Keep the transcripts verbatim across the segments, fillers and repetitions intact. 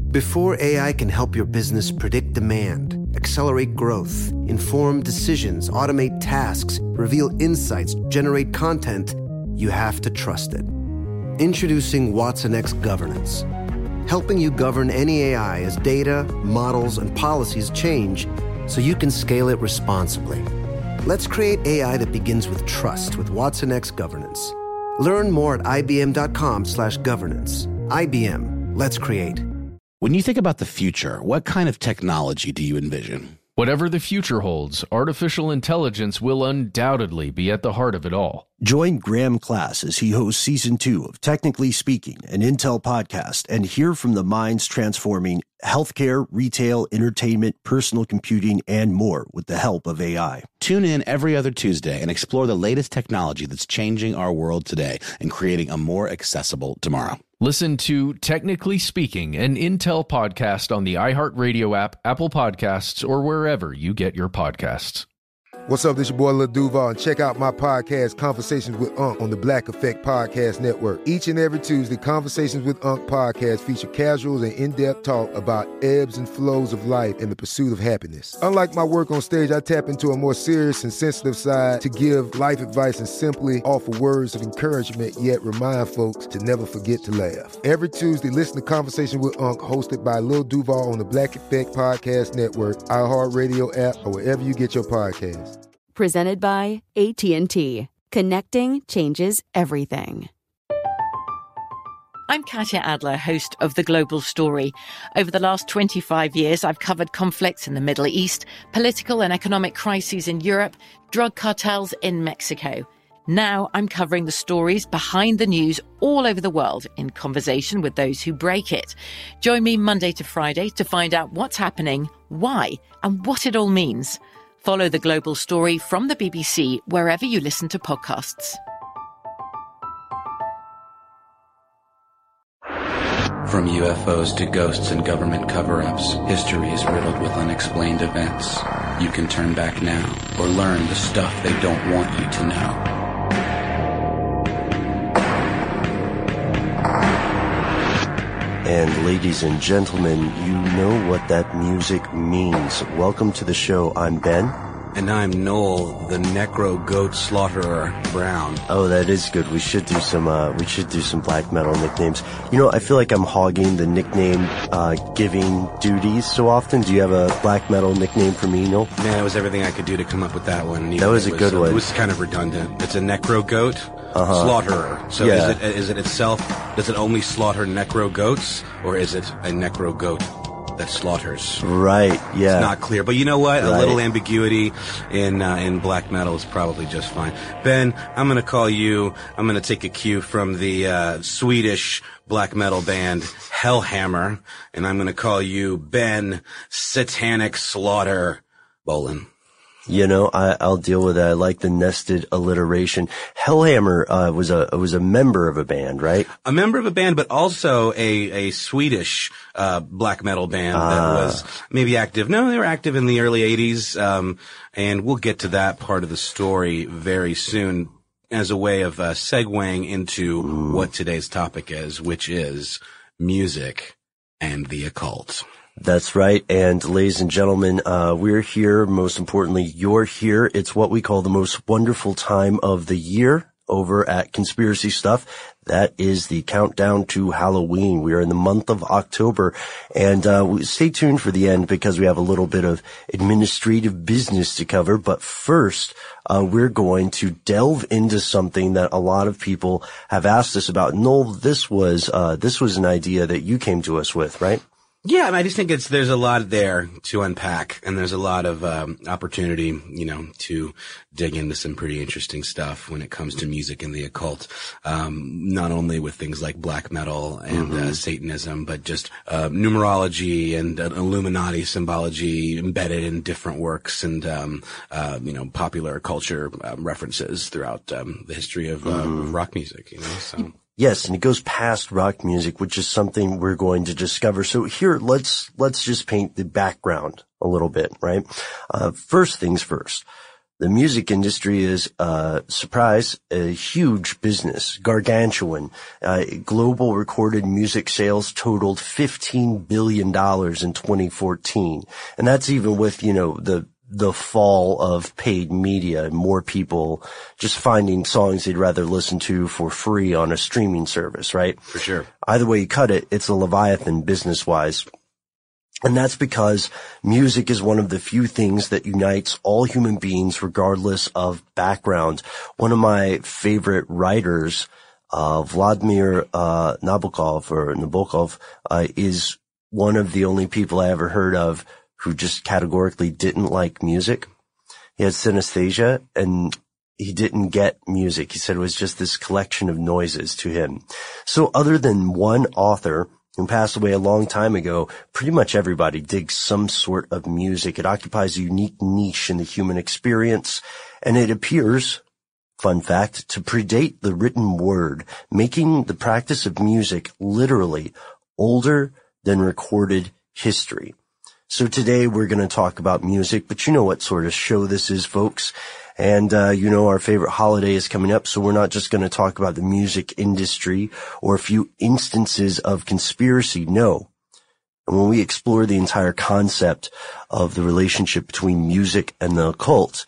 Before A I can help your business predict demand, accelerate growth, inform decisions, automate tasks, reveal insights, generate content, you have to trust it. Introducing Watson X Governance, helping you govern any A I as data, models, and policies change so you can scale it responsibly. Let's create A I that begins with trust with Watson X Governance. Learn more at ibm.com slash governance. I B M. Let's create. When you think about the future, what kind of technology do you envision? Whatever the future holds, artificial intelligence will undoubtedly be at the heart of it all. Join Graham Class as he hosts Season two of Technically Speaking, an Intel podcast, and hear from the minds transforming healthcare, retail, entertainment, personal computing, and more with the help of A I. Tune in every other Tuesday and explore the latest technology that's changing our world today and creating a more accessible tomorrow. Listen to Technically Speaking, an Intel podcast on the iHeartRadio app, Apple Podcasts, or wherever you get your podcasts. What's up, this your boy Lil Duval, and check out my podcast, Conversations with Unc, on the Black Effect Podcast Network. Each and every Tuesday, Conversations with Unc podcast feature casual and in-depth talk about ebbs and flows of life and the pursuit of happiness. Unlike my work on stage, I tap into a more serious and sensitive side to give life advice and simply offer words of encouragement, yet remind folks to never forget to laugh. Every Tuesday, listen to Conversation with Unc, hosted by Lil Duval on the Black Effect Podcast Network, iHeartRadio app, or wherever you get your podcasts. Presented by A T and T. Connecting changes everything. I'm Katya Adler, host of The Global Story. Over the last twenty-five years, I've covered conflicts in the Middle East, political and economic crises in Europe, drug cartels in Mexico. Now I'm covering the stories behind the news all over the world in conversation with those who break it. Join me Monday to Friday to find out what's happening, why, and what it all means. Follow The Global Story from the B B C wherever you listen to podcasts. From U F Os to ghosts and government cover-ups, history is riddled with unexplained events. You can turn back now or learn the stuff they don't want you to know. And ladies and gentlemen, you know what that music means. Welcome to the show. I'm Ben. And I'm Noel, the Necro Goat Slaughterer Brown. Oh, that is good. We should do some, uh, we should do some black metal nicknames. You know, I feel like I'm hogging the nickname, uh, giving duties so often. Do you have a black metal nickname for me, Noel? Man, it was everything I could do to come up with that one. That was a good one. It was kind of redundant. It's a Necro Goat uh-huh. Slaughterer. So yeah. is it, is it itself, does it only slaughter necro goats, or is it a necro goat that slaughters? Right, yeah. It's not clear. But you know what? Right. A little ambiguity in uh, in black metal is probably just fine. Ben, I'm going to call you, I'm going to take a cue from the uh, Swedish black metal band Hellhammer, and I'm going to call you Ben Satanic Slaughter Bolin. You know, I, I'll deal with it. I like the nested alliteration. Hellhammer uh, was a was a member of a band, right? A member of a band, but also a a Swedish uh black metal band ah. that was maybe active. No, they were active in the early eighties, um, and we'll get to that part of the story very soon as a way of uh, segueing into Ooh. what today's topic is, which is music and the occult. That's right. And ladies and gentlemen, uh, we're here. Most importantly, you're here. It's what we call the most wonderful time of the year over at Conspiracy Stuff. That is the countdown to Halloween. We are in the month of October, and uh, stay tuned for the end because we have a little bit of administrative business to cover. But first, uh, we're going to delve into something that a lot of people have asked us about. Noel, this was uh, this was an idea that you came to us with, right? Yeah, I, mean, I just think it's there's a lot there to unpack, and there's a lot of um, opportunity, you know, to dig into some pretty interesting stuff when it comes to music and the occult. Um, not only with things like black metal and mm-hmm. uh, Satanism, but just uh, numerology and uh, Illuminati symbology embedded in different works and um, uh, you know, popular culture um, references throughout um, the history of uh, mm-hmm. rock music. You know, so. Yes, and it goes past rock music, which is something we're going to discover. So here, let's let's just paint the background a little bit, right? Uh, first things first. The music industry is, uh, surprise, a huge business, gargantuan. Uh, global recorded music sales totaled fifteen billion dollars in twenty fourteen. And that's even with, you know, the, the fall of paid media and more people just finding songs they'd rather listen to for free on a streaming service, right? For sure. Either way you cut it, it's a Leviathan business-wise. And that's because music is one of the few things that unites all human beings regardless of background. One of my favorite writers, uh, Vladimir, uh, Nabokov or Nabokov, uh, is one of the only people I ever heard of who just categorically didn't like music. He had synesthesia and he didn't get music. He said it was just this collection of noises to him. So other than one author who passed away a long time ago, pretty much everybody digs some sort of music. It occupies a unique niche in the human experience, and it appears, fun fact, to predate the written word, making the practice of music literally older than recorded history. So today we're going to talk about music, but you know what sort of show this is, folks. And, uh, you know, our favorite holiday is coming up, so we're not just going to talk about the music industry or a few instances of conspiracy. No. And when we explore the entire concept of the relationship between music and the occult,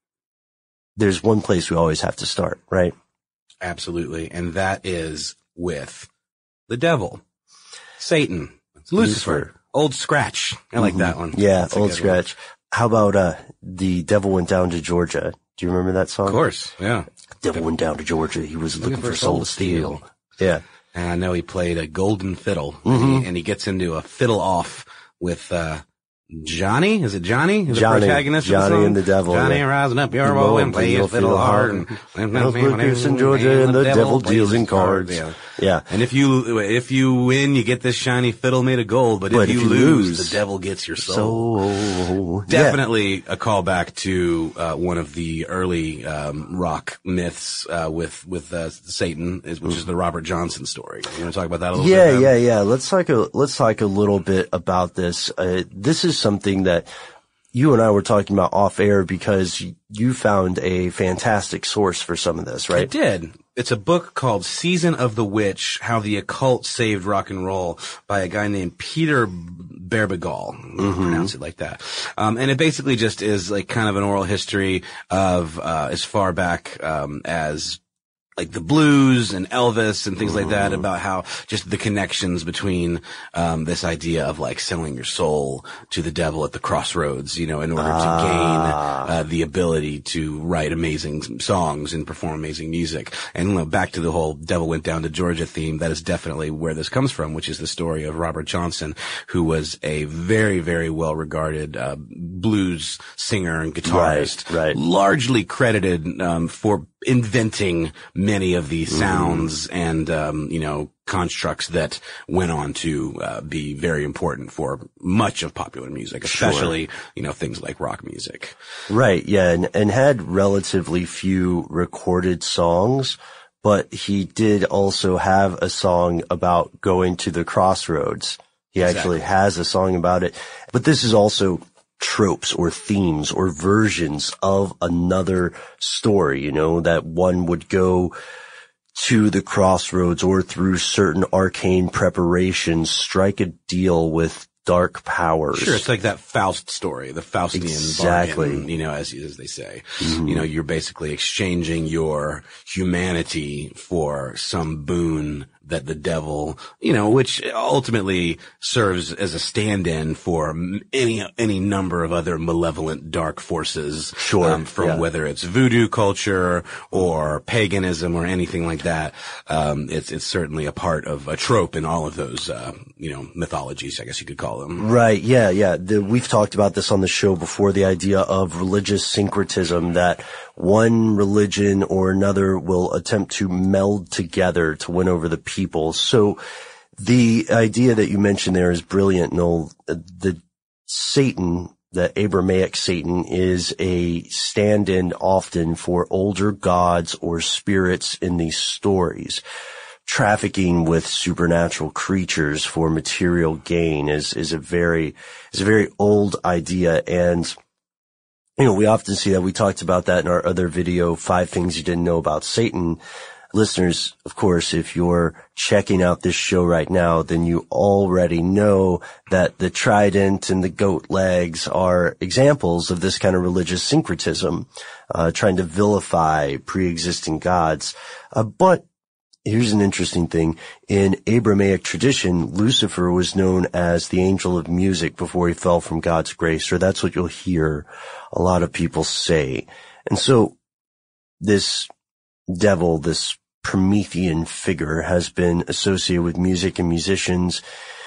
there's one place we always have to start, right? Absolutely. And that is with the devil, Satan, Lucifer, Lucifer. Old Scratch. I like mm-hmm. that one. Yeah, Old Scratch. One. How about, uh, The Devil Went Down to Georgia? Do you remember that song? Of course, yeah. Devil went down to Georgia. He was looking, looking for soul to steal. steal. Yeah. And I know he played a golden fiddle. Mm-hmm. And, he, and he gets into a fiddle off with, uh, Johnny? Is it Johnny? Who's Johnny, the protagonist Johnny of the song? and the Devil. Johnny yeah. rising up your bow and play his fiddle hard. And in Georgia and the devil deals in cards. Yeah. yeah. And if you, if you win, you get this shiny fiddle made of gold. But, but if, you, if you lose, lose, the devil gets your soul. So, Definitely yeah. a callback to, uh, one of the early, um, rock myths, uh, with, with, uh, Satan, is, which is the Robert Johnson story. You want to talk about that a little yeah, bit? Yeah, yeah, yeah. Let's talk a, let's talk a little bit about this. Uh, this is something that you and I were talking about off air because you found a fantastic source for some of this, right? I did. It's a book called Season of the Witch, How the Occult Saved Rock and Roll by a guy named Peter Berbigall. Mm-hmm. Pronounce it like that. Um, and it basically just is like kind of an oral history of, uh, as far back, um, as like the blues and Elvis and things like that, about how just the connections between, um, this idea of like selling your soul to the devil at the crossroads, you know, in order ah. to gain, uh, the ability to write amazing songs and perform amazing music. And, you know, back to the whole Devil Went Down to Georgia theme, that is definitely where this comes from, which is the story of Robert Johnson, who was a very, very well regarded, uh, blues singer and guitarist. Right, right. Largely credited, um, for inventing many of the sounds mm. and, um, you know, constructs that went on to, uh, be very important for much of popular music, especially, sure. you know, things like rock music. Right. Yeah. And, and had relatively few recorded songs, but he did also have a song about going to the crossroads. He exactly. actually has a song about it, but this is also tropes or themes or versions of another story, you know, that one would go to the crossroads or through certain arcane preparations, strike a deal with dark powers. Sure, it's like that Faust story, the Faustian exactly. bargain, you know, as, as they say. Mm-hmm. You know, you're basically exchanging your humanity for some boon that the devil, you know, which ultimately serves as a stand-in for any, any number of other malevolent dark forces. Sure. Um, from yeah. whether it's voodoo culture or paganism or anything like that. Um, it's, it's certainly a part of a trope in all of those, uh, you know, mythologies, I guess you could call them. Right. Yeah. Yeah. The, we've talked about this on the show before, the idea of religious syncretism, that one religion or another will attempt to meld together to win over the people. So the idea that you mentioned there is brilliant, Noel. The Satan, the Abrahamic Satan, is a stand-in often for older gods or spirits in these stories. Trafficking with supernatural creatures for material gain is, is a very, is a very old idea. And you know, we often see that. We talked about that in our other video, Five Things You Didn't Know About Satan. Listeners, of course, if you're checking out this show right now, then you already know that the trident and the goat legs are examples of this kind of religious syncretism, uh, trying to vilify pre-existing gods. Uh, but here's an interesting thing. In Abrahamic tradition, Lucifer was known as the angel of music before he fell from God's grace, or that's what you'll hear a lot of people say. And so this devil, this Promethean figure, has been associated with music and musicians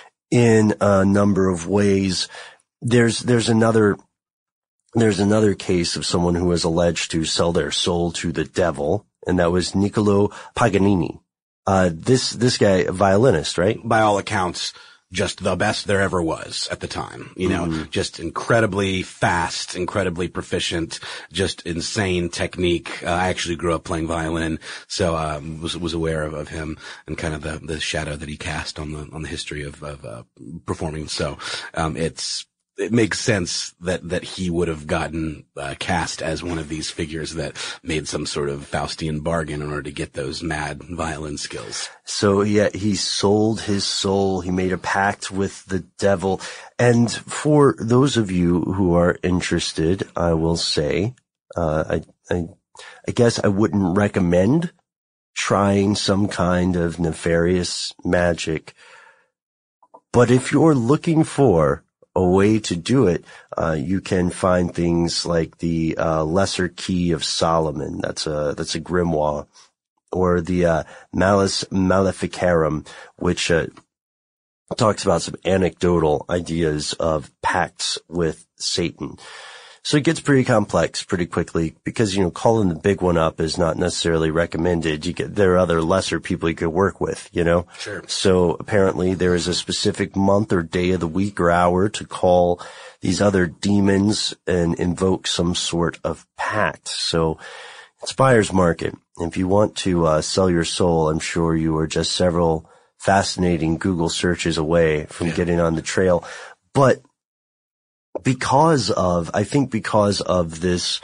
in a number of ways. There's, there's another, there's another case of someone who was alleged to sell their soul to the devil, and that was Niccolo Paganini. Uh, this, this guy, a violinist, right? By all accounts, just the best there ever was at the time. You know, mm-hmm. just incredibly fast, incredibly proficient, just insane technique. Uh, I actually grew up playing violin, so um, was was aware of, of him and kind of the the shadow that he cast on the on the history of of uh, performing. So um, it's. It makes sense that, that he would have gotten uh, cast as one of these figures that made some sort of Faustian bargain in order to get those mad violin skills. So yeah, he sold his soul. He made a pact with the devil. And for those of you who are interested, I will say, uh, I, I, I guess I wouldn't recommend trying some kind of nefarious magic. But if you're looking for a way to do it, uh, you can find things like the, uh, Lesser Key of Solomon. That's a, that's a grimoire. Or the, uh, Malus Maleficarum, which, uh, talks about some anecdotal ideas of pacts with Satan. So it gets pretty complex pretty quickly because, you know, calling the big one up is not necessarily recommended. You get, there are other lesser people you could work with, you know? Sure. So apparently there is a specific month or day of the week or hour to call these other demons and invoke some sort of pact. So it's buyer's market. If you want to, uh, sell your soul, I'm sure you are just several fascinating Google searches away from yeah. getting on the trail. But because of, I think because of this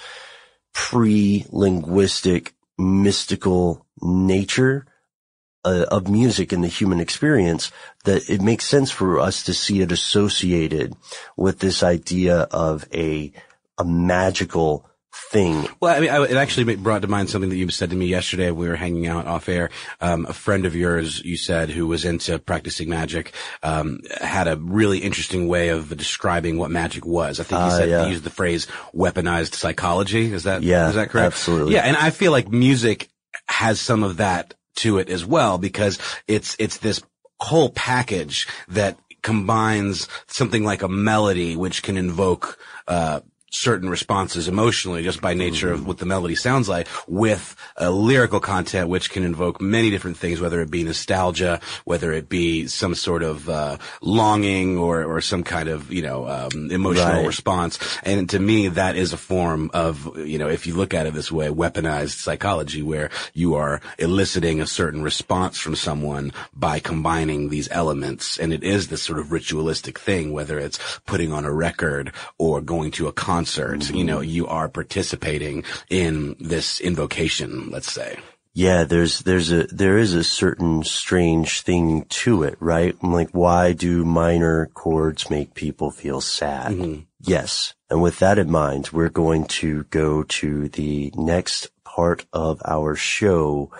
pre-linguistic, mystical nature uh, of music in the human experience, that it makes sense for us to see it associated with this idea of a, a magical thing. Well, I mean, I, it actually brought to mind something that you said to me yesterday. We were hanging out off air. Um, a friend of yours, you said, who was into practicing magic, um, had a really interesting way of describing what magic was. I think he uh, said yeah. he used the phrase weaponized psychology. Is that, yeah, is that correct? Absolutely. Yeah. And I feel like music has some of that to it as well, because it's, it's this whole package that combines something like a melody, which can invoke, uh, certain responses emotionally just by nature of what the melody sounds like, with a lyrical content which can invoke many different things, whether it be nostalgia, whether it be some sort of uh longing or or some kind of, you know, um emotional right. response. And to me, that is a form of, you know, if you look at it this way, weaponized psychology, where you are eliciting a certain response from someone by combining these elements. And it is this sort of ritualistic thing, whether it's putting on a record or going to a concert. Concert, you know, you are participating in this invocation, let's say. Yeah, there's, there's a, there is a certain strange thing to it, right? I'm like, why do minor chords make people feel sad? Mm-hmm. Yes. And with that in mind, we're going to go to the next part of our show.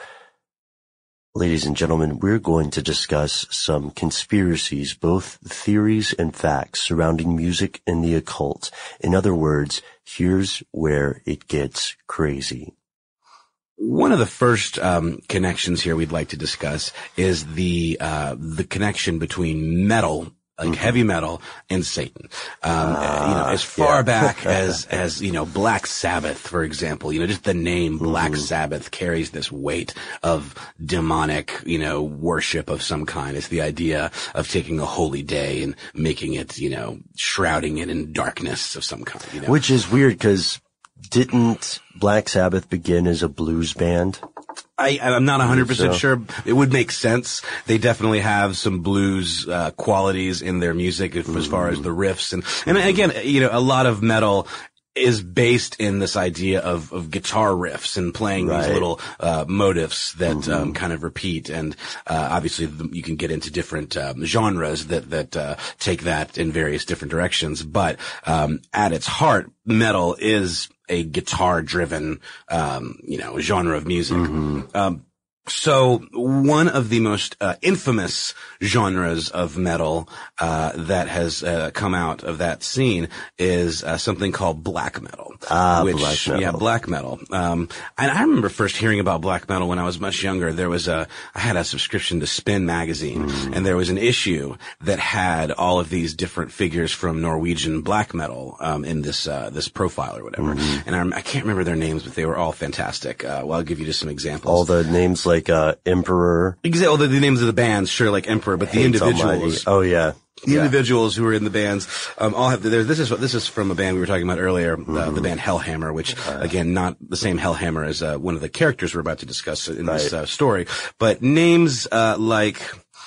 Ladies and gentlemen, we're going to discuss some conspiracies, both theories and facts surrounding music and the occult. In other words, here's where it gets crazy. One of the first um connections here we'd like to discuss is the uh the connection between metal, like mm-hmm. heavy metal, and Satan. Um, uh, you know, as far yeah. back as, as, you know, Black Sabbath, for example, you know, just the name Black mm-hmm. Sabbath carries this weight of demonic, you know, worship of some kind. It's the idea of taking a holy day and making it, you know, shrouding it in darkness of some kind, you know. Which is weird, because didn't Black Sabbath begin as a blues band? I, I'm not one hundred percent so. sure. It would make sense. They definitely have some blues uh, qualities in their music as, mm. as far as the riffs. And, and again, you know, a lot of metal is based in this idea of, of guitar riffs and playing Right. these little, uh, motifs that, Mm-hmm. um, kind of repeat. And, uh, obviously the, you can get into different, um, genres that, that, uh, take that in various different directions. But, um, at its heart, metal is a guitar driven, um, you know, genre of music. Mm-hmm. Um, So one of the most uh, infamous genres of metal uh that has uh, come out of that scene is uh, something called black metal. Ah, which, black metal. Yeah, black metal. Um and I remember first hearing about black metal when I was much younger. There was a I had a subscription to Spin magazine, Mm. and there was an issue that had all of these different figures from Norwegian black metal um in this uh this profile or whatever. Mm-hmm. And I, I can't remember their names, but they were all fantastic. Uh well, I'll give you just some examples. All the names like uh, Emperor. Exactly. The, the names of the bands, sure, like Emperor, but the Hates individuals, Almighty. Oh yeah. the Yeah. individuals who were in the bands, um, all have. There, this is what this is from a band we were talking about earlier, uh, the band Hellhammer, which again, not the same Hellhammer as uh, one of the characters we're about to discuss in this Right. uh, story, but names uh, like.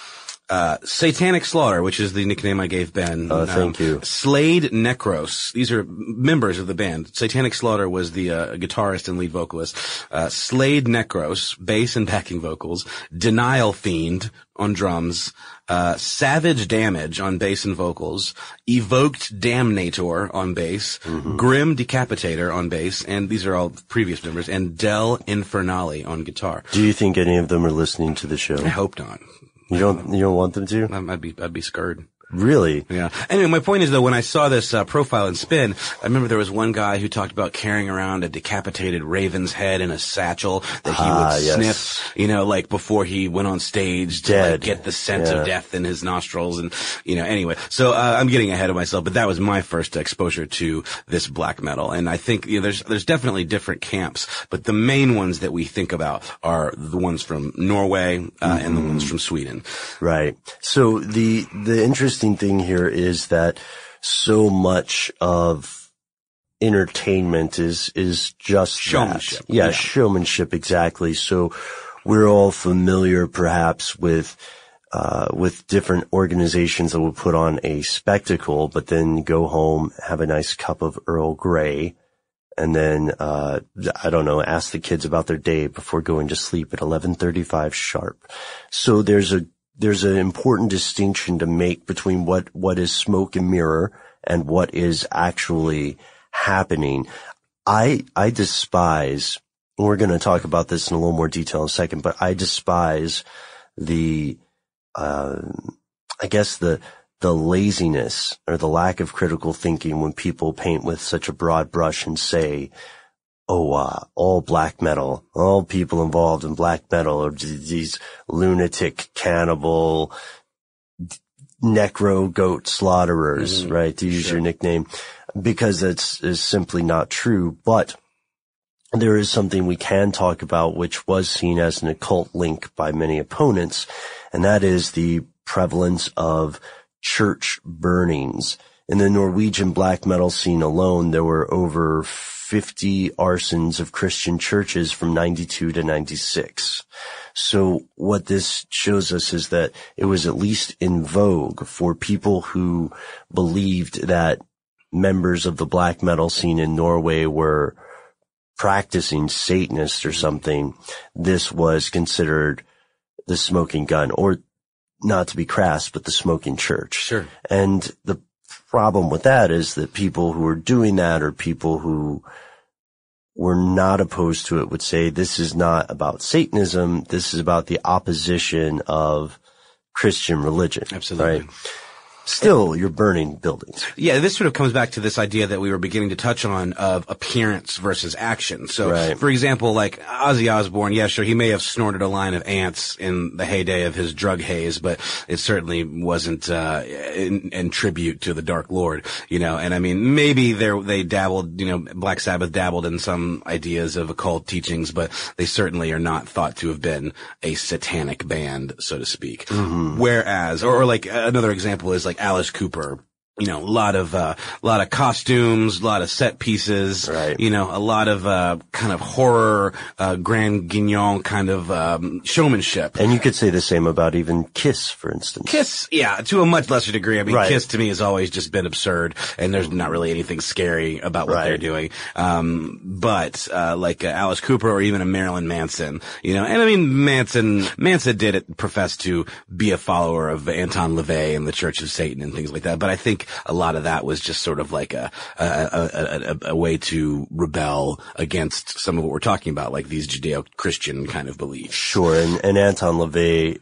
Uh, Satanic Slaughter, which is the nickname I gave Ben. Oh, thank you. Slade Necros. These are members of the band. Satanic Slaughter was the uh, guitarist and lead vocalist. Uh, Slade Necros, bass and backing vocals. Denial Fiend on drums. Uh, Savage Damage on bass and vocals. Evoked Damnator on bass. Mm-hmm. Grim Decapitator on bass. And these are all previous members. And Del Infernale on guitar. Do you think any of them are listening to the show? I hope not. You don't. You don't want them to? I'd be, I'd be scared. Really? Yeah. Anyway, my point is though, when I saw this uh, profile in Spin, I remember there was one guy who talked about carrying around a decapitated raven's head in a satchel that he Ah, would yes. sniff, you know, like before he went on stage to Dead. like, get the scent Yeah. of death in his nostrils, and you know. Anyway, so uh, I'm getting ahead of myself, but that was my first exposure to this black metal, and I think you know, there's there's definitely different camps, but the main ones that we think about are the ones from Norway uh, and the ones from Sweden. Right. So the the interesting thing here is that so much of entertainment is is just Showmanship. that. Yeah, Yeah. showmanship, exactly. So we're all familiar perhaps with uh with different organizations that will put on a spectacle, but then go home, have a nice cup of Earl Grey, and then uh I don't know, ask the kids about their day before going to sleep at eleven thirty-five sharp. So there's a there's an important distinction to make between what what is smoke and mirror and what is actually happening. I I despise, and we're going to talk about this in a little more detail in a second, but I despise the uh I guess the the laziness or the lack of critical thinking when people paint with such a broad brush and say, oh, uh, all black metal, all people involved in black metal are d- these lunatic, cannibal, d- necro goat slaughterers, Mm-hmm. right? To use Sure. your nickname, because that's is simply not true. But there is something we can talk about, which was seen as an occult link by many opponents, and that is the prevalence of church burnings. In the Norwegian black metal scene alone, there were over fifty arsons of Christian churches from ninety-two to ninety-six. So what this shows us is that it was at least in vogue for people who believed that members of the black metal scene in Norway were practicing Satanists or something. This was considered the smoking gun, or not to be crass, but the smoking church. Sure. And the problem with that is that people who are doing that, or people who were not opposed to it, would say this is not about Satanism. This is about the opposition of Christian religion. Absolutely. Right? Still, you're burning buildings. Yeah, this sort of comes back to this idea that we were beginning to touch on of appearance versus action. So, Right. for example, like Ozzy Osbourne, yeah, sure, he may have snorted a line of ants in the heyday of his drug haze, but it certainly wasn't uh in, in tribute to the Dark Lord, you know. And I mean, maybe they they dabbled, you know, Black Sabbath dabbled in some ideas of occult teachings, but they certainly are not thought to have been a satanic band, so to speak. Mm-hmm. Whereas, or, or like another example is like Alice Cooper. you know, a lot of, uh, a lot of costumes, a lot of set pieces, right. you know, a lot of, uh, kind of horror, uh, Grand Guignol kind of, um, showmanship. And you could say the same about even Kiss, for instance. Kiss, yeah, to a much lesser degree. I mean, right. Kiss to me has always just been absurd, and there's not really anything scary about what right. they're doing. Um, but, uh, like uh, Alice Cooper or even a Marilyn Manson, you know, and I mean, Manson, Manson did it, profess to be a follower of Anton LaVey and the Church of Satan and things like that, but I think a lot of that was just sort of like a, a, a, a, a way to rebel against some of what we're talking about, like these Judeo-Christian kind of beliefs. Sure. And, and Anton LaVey,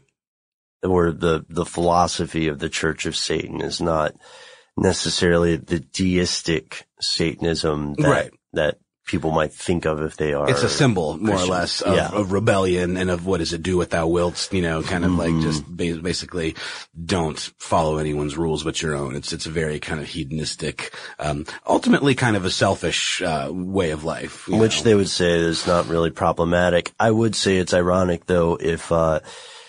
or the, the philosophy of the Church of Satan, is not necessarily the deistic Satanism that, right. that people might think of if they are. It's a symbol, more Christian. or less, of, yeah. of rebellion and of what does it do what thou wilt, you know, kind of mm-hmm. like just ba- basically don't follow anyone's rules but your own. It's, it's a very kind of hedonistic, um, ultimately kind of a selfish, uh, way of life. Which know? they would say is not really problematic. I would say it's ironic though if, uh,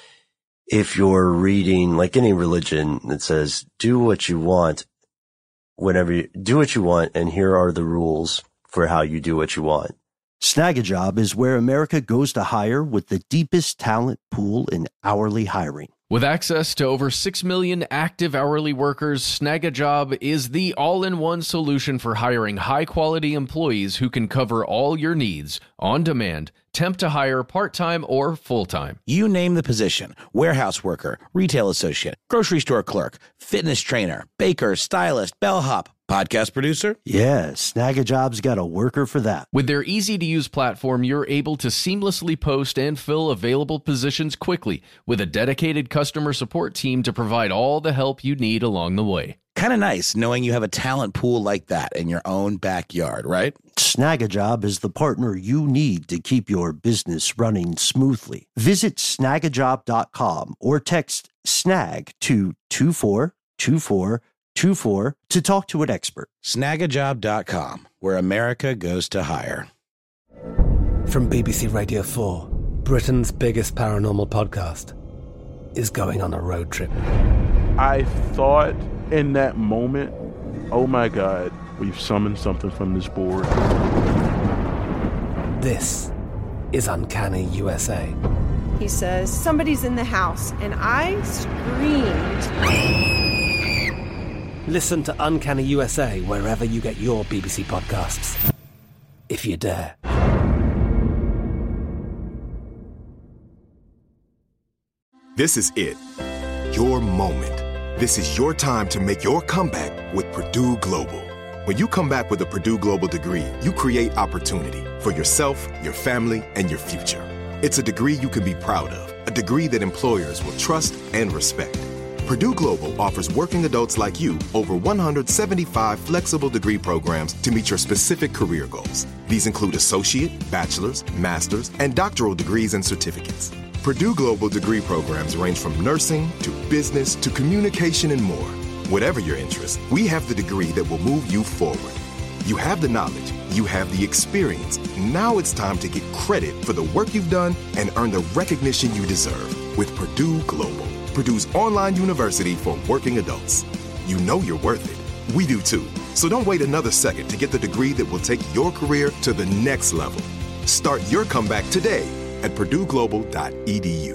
if you're reading like any religion that says, do what you want, whenever you do what you want, and here are the rules for how you do what you want. Snagajob is where America goes to hire with the deepest talent pool in hourly hiring. With access to over six million active hourly workers, Snagajob is the all-in-one solution for hiring high-quality employees who can cover all your needs, on demand, temp to hire, part-time or full-time. You name the position: warehouse worker, retail associate, grocery store clerk, fitness trainer, baker, stylist, bellhop, podcast producer. Yeah, Snagajob's got a worker for that. With their easy-to-use platform, you're able to seamlessly post and fill available positions quickly, with a dedicated customer support team to provide all the help you need along the way. Kind of nice knowing you have a talent pool like that in your own backyard, right? Snagajob is the partner you need to keep your business running smoothly. Visit snagajob dot com or text SNAG to two four two four two four to talk to an expert. snagajob dot com, where America goes to hire. From B B C Radio four, Britain's biggest paranormal podcast is going on a road trip. I thought in that moment, oh my God, we've summoned something from this board. This is Uncanny U S A. He says, somebody's in the house, and I screamed. Listen to Uncanny U S A wherever you get your B B C podcasts, if you dare. This is it. Your moment. This is your time to make your comeback with Purdue Global. When you come back with a Purdue Global degree, you create opportunity for yourself, your family, and your future. It's a degree you can be proud of, a degree that employers will trust and respect. Purdue Global offers working adults like you over one hundred seventy-five flexible degree programs to meet your specific career goals. These include associate, bachelor's, master's, and doctoral degrees and certificates. Purdue Global degree programs range from nursing to business to communication and more. Whatever your interest, we have the degree that will move you forward. You have the knowledge, you have the experience. Now it's time to get credit for the work you've done and earn the recognition you deserve with Purdue Global, Purdue's online university for working adults. You know you're worth it. We do too. So don't wait another second to get the degree that will take your career to the next level. Start your comeback today at purdue global dot e d u.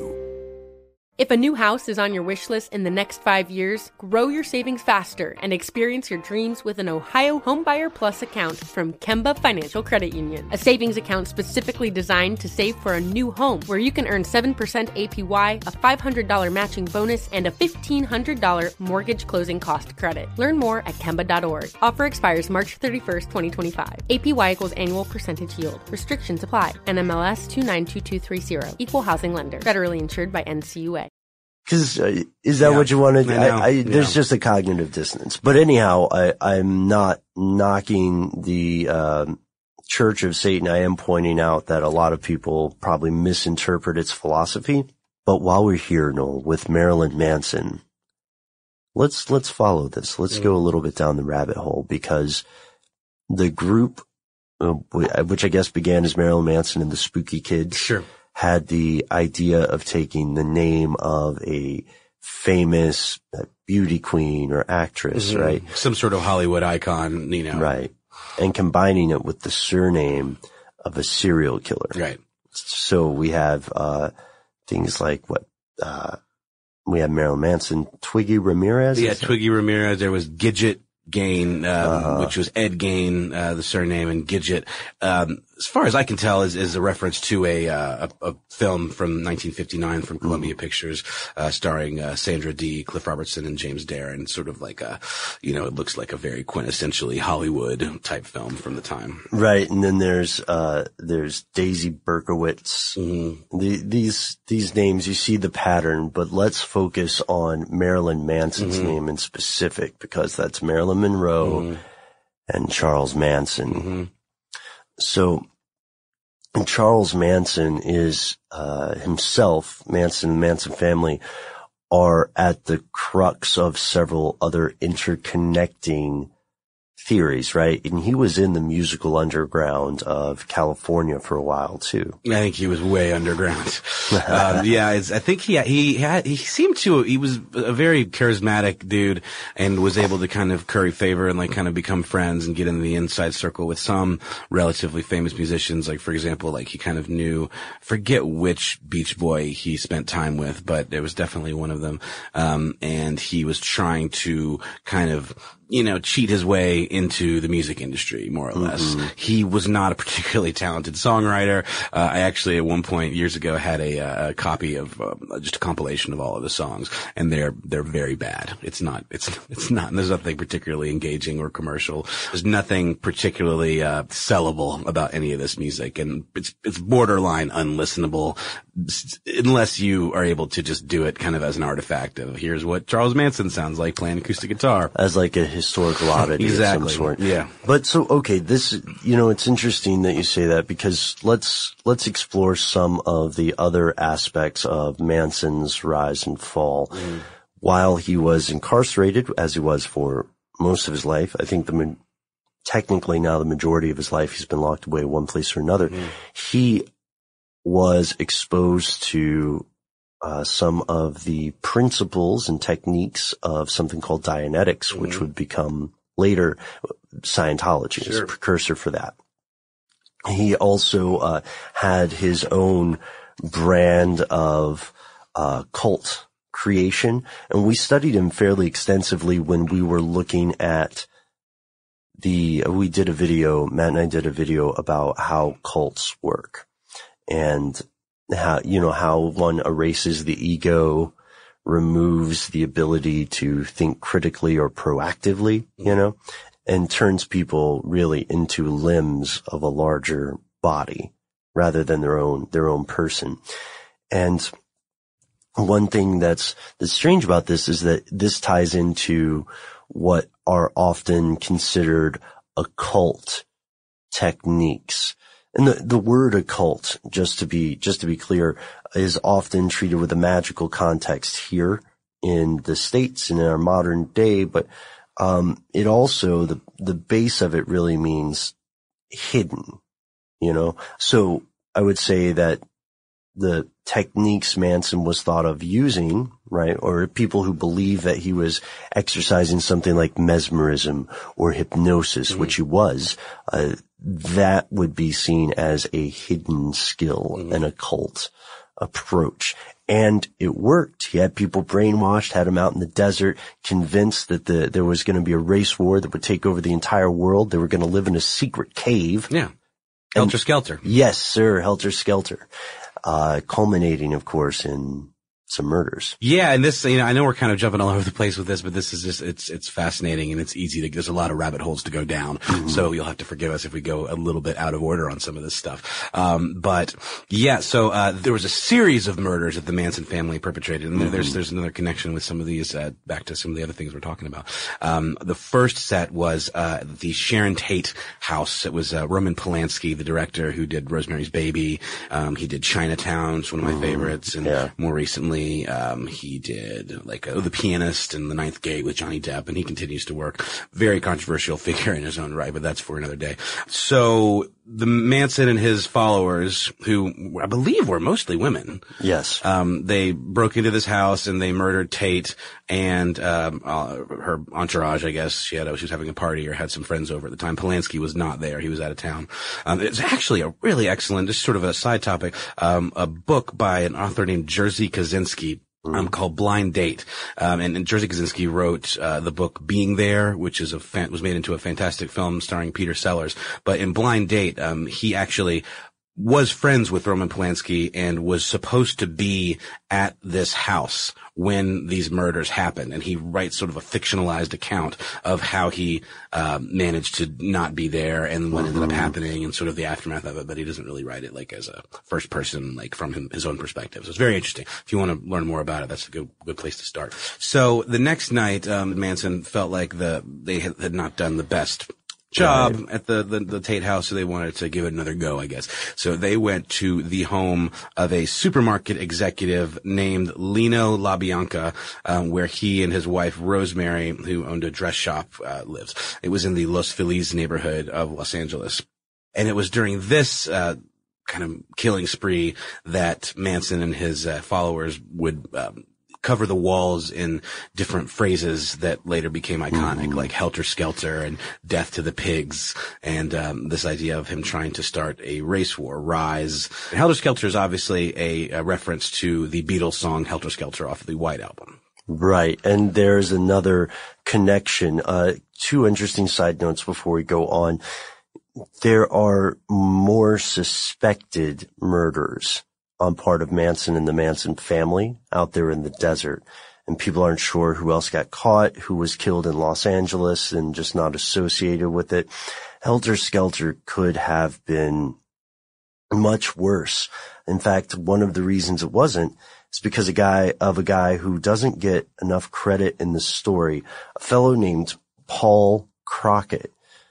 If a new house is on your wish list in the next five years, grow your savings faster and experience your dreams with an Ohio Homebuyer Plus account from Kemba Financial Credit Union. A savings account specifically designed to save for a new home, where you can earn seven percent A P Y, a five hundred dollars matching bonus, and a fifteen hundred dollars mortgage closing cost credit. Learn more at kemba dot org. Offer expires March thirty-first, twenty twenty-five. A P Y equals annual percentage yield. Restrictions apply. N M L S two nine two two three zero. Equal housing lender. Federally insured by N C U A. Because uh, is that yeah, what you wanted? I I, I, yeah. There's just a cognitive dissonance. But anyhow, I, I'm not knocking the um, Church of Satan. I am pointing out that a lot of people probably misinterpret its philosophy. But while we're here, Noel, with Marilyn Manson, let's let's follow this. Let's mm. go a little bit down the rabbit hole, because the group, uh, which I guess began as Marilyn Manson and the Spooky Kids, sure. had the idea of taking the name of a famous beauty queen or actress, mm-hmm. right? Some sort of Hollywood icon, you know. Right. And combining it with the surname of a serial killer. Right. So we have, uh, things like what, uh, we have Marilyn Manson, Twiggy Ramirez. Yeah, Twiggy Ramirez. There was Gidget Gain, um, uh-huh. which was Ed Gain, uh, the surname, and Gidget, um, as far as I can tell, is, is a reference to a, uh, a, a film from nineteen fifty-nine from Columbia mm. Pictures, uh, starring, uh, Sandra Dee, Cliff Robertson, and James Darren. Sort of like a, you know, it looks like a very quintessentially Hollywood type film from the time. Right. And then there's, uh, there's Daisy Berkowitz. Mm-hmm. The, these, these names, you see the pattern, but let's focus on Marilyn Manson's mm-hmm. name in specific, because that's Marilyn Monroe mm-hmm. and Charles Manson. Mm-hmm. So, and Charles Manson is, uh, himself, Manson and the Manson family are at the crux of several other interconnecting theories, right? And he was in the musical underground of California for a while too. I think he was way underground. um, yeah, it's, I think he he had he seemed to he was a very charismatic dude and was able to kind of curry favor and like kind of become friends and get into the inside circle with some relatively famous musicians. Like for example, like he kind of knew, forget which Beach Boy he spent time with, but there was definitely one of them. Um, and he was trying to kind of, you know, cheat his way into the music industry, more or less. Mm-hmm. He was not a particularly talented songwriter. Uh, I actually at one point years ago had a, uh, a copy of, uh, just a compilation of all of the songs, and they're, they're very bad. It's not, it's, it's not, there's nothing particularly engaging or commercial. There's nothing particularly, uh, sellable about any of this music, and it's, it's borderline unlistenable unless you are able to just do it kind of as an artifact of here's what Charles Manson sounds like playing acoustic guitar. As like a historical oddity exactly. of some sort. Yeah. But so, okay, this, you know, it's interesting that you say that, because let's, let's explore some of the other aspects of Manson's rise and fall. Mm. While he was incarcerated, as he was for most of his life, I think the, technically now the majority of his life he's been locked away one place or another. Mm. He was exposed to Uh, some of the principles and techniques of something called Dianetics, mm-hmm. which would become later Scientology, sure. as a precursor for that. He also uh, had his own brand of uh, cult creation, and we studied him fairly extensively when we were looking at the, we did a video, Matt and I did a video about how cults work, and how, you know, how one erases the ego, removes the ability to think critically or proactively, you know, and turns people really into limbs of a larger body rather than their own, their own person. And one thing that's, that's strange about this is that this ties into what are often considered occult techniques. And the, the word occult, just to be, just to be clear, is often treated with a magical context here in the States and in our modern day, but, um, it also, the, the base of it really means hidden, you know? So I would say that the techniques Manson was thought of using, right, or people who believe that he was exercising something like mesmerism or hypnosis, mm-hmm. which he was, uh, that would be seen as a hidden skill, mm-hmm. an occult approach. And it worked. He had people brainwashed, had them out in the desert, convinced that the, there was going to be a race war that would take over the entire world. They were going to live in a secret cave. Yeah. Helter Skelter. Yes, sir. Helter Skelter. Uh, culminating, of course, in some murders. Yeah, and this, you know, I know we're kind of jumping all over the place with this, but this is just, it's, it's fascinating and it's easy to, there's a lot of rabbit holes to go down. Mm-hmm. So you'll have to forgive us if we go a little bit out of order on some of this stuff. Um, but yeah, so, uh, there was a series of murders that the Manson family perpetrated. And mm-hmm. there's, there's another connection with some of these, uh, back to some of the other things we're talking about. Um, the first set was, uh, the Sharon Tate house. It was, uh, Roman Polanski, the director who did Rosemary's Baby. Um, he did Chinatown, it's one of my mm-hmm. favorites. And yeah. more recently, Um, he did like oh, The Pianist and The Ninth Gate with Johnny Depp, and he continues to work. Very controversial figure in his own right, but that's for another day. So the Manson and his followers, who I believe were mostly women. Yes. Um, they broke into this house and they murdered Tate and, um, uh, her entourage, I guess. She had, a, she was having a party or had some friends over at the time. Polanski was not there. He was out of town. Um, it's actually a really excellent, just sort of a side topic, um, a book by an author named Jerzy Kaczynski. Um, called Blind Date. Um, and, and Jerzy Kaczynski wrote, uh, the book Being There, which is a fan- was made into a fantastic film starring Peter Sellers. But in Blind Date, um, he actually was friends with Roman Polanski and was supposed to be at this house when these murders happened. And he writes sort of a fictionalized account of how he, uh, managed to not be there and what ended up happening and sort of the aftermath of it. But he doesn't really write it like as a first person, like from him, his own perspective. So it's very interesting. If you want to learn more about it, that's a good, good place to start. So the next night, um, Manson felt like the, they had, had not done the best job right. at the, the, the Tate house, so they wanted to give it another go, I guess. So they went to the home of a supermarket executive named Lino LaBianca, um, where he and his wife Rosemary, who owned a dress shop, uh, lives. It was in the Los Feliz neighborhood of Los Angeles. And it was during this, uh, kind of killing spree that Manson and his uh, followers would, um, cover the walls in different phrases that later became iconic, mm-hmm. like Helter Skelter and Death to the Pigs, and um, this idea of him trying to start a race war, Rise. And Helter Skelter is obviously a, a reference to the Beatles song Helter Skelter off of the White Album. Right, and there's another connection. Uh, two interesting side notes before we go on. There are more suspected murders on part of Manson and the Manson family out there in the desert. And people aren't sure who else got caught, who was killed in Los Angeles and just not associated with it. Helter Skelter could have been much worse. In fact, one of the reasons it wasn't is because a guy of a guy who doesn't get enough credit in the story, a fellow named Paul Crockett,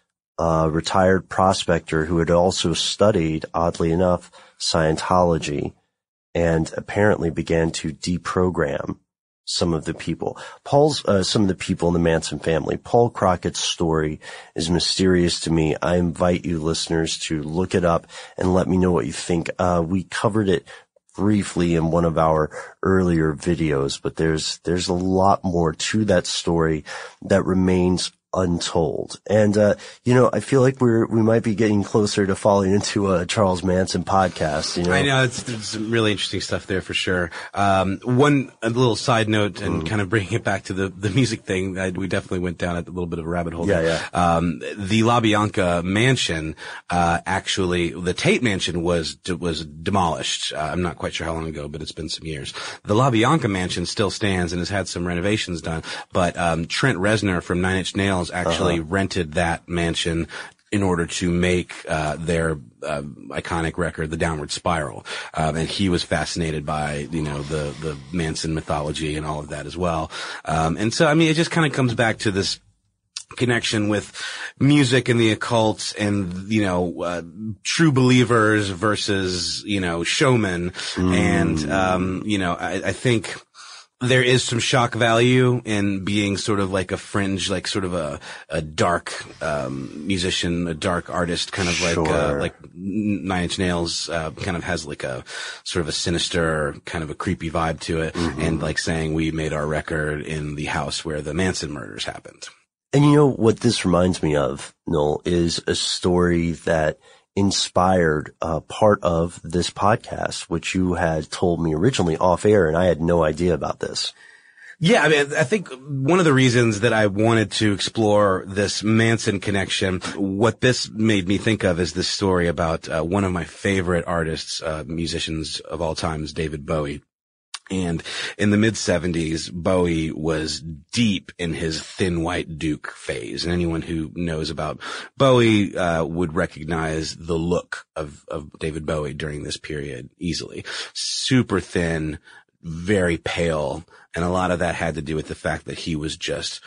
a retired prospector who had also studied, oddly enough, Scientology, and apparently began to deprogram some of the people. Paul's, uh, some of the people in the Manson family. Paul Crockett's story is mysterious to me. I invite you listeners to look it up and let me know what you think. Uh, we covered it briefly in one of our earlier videos, but there's, there's a lot more to that story that remains untold. And, uh, you know, I feel like we're, we might be getting closer to falling into a Charles Manson podcast, you know? I know, it's, it's some really interesting stuff there for sure. Um, one, a little side note and mm. kind of bringing it back to the, the music thing, I, we definitely went down a little bit of a rabbit hole. Yeah, there. yeah. Um, the LaBianca mansion, uh, actually, the Tate mansion was, was demolished. Uh, I'm not quite sure how long ago, but it's been some years. The LaBianca mansion still stands and has had some renovations done, but, um, Trent Reznor from Nine Inch Nails actually uh-huh. rented that mansion in order to make uh their uh, iconic record, The Downward Spiral. Um, and he was fascinated by, you know, the the Manson mythology and all of that as well. Um and so, I mean, it just kind of comes back to this connection with music and the occult and, you know, uh, true believers versus, you know, showmen. Mm. And, um, you know, I, I think there is some shock value in being sort of like a fringe, like sort of a, a dark, um, musician, a dark artist, kind of sure. like, uh, like Nine Inch Nails, uh, kind of has like a sort of a sinister, kind of a creepy vibe to it. Mm-hmm. And like saying we made our record in the house where the Manson murders happened. And you know what this reminds me of, Noel, is a story that inspired uh part of this podcast, which you had told me originally off air, and I had no idea about this. Yeah, I mean, I think one of the reasons that I wanted to explore this Manson connection, what this made me think of is this story about uh, one of my favorite artists, uh, musicians of all time, is David Bowie. And in the mid seventies, Bowie was deep in his Thin White Duke phase. And anyone who knows about Bowie, uh, would recognize the look of, of David Bowie during this period easily. Super thin, very pale. And a lot of that had to do with the fact that he was just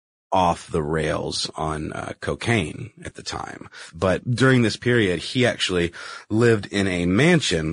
off the rails on uh, cocaine at the time. But during this period, he actually lived in a mansion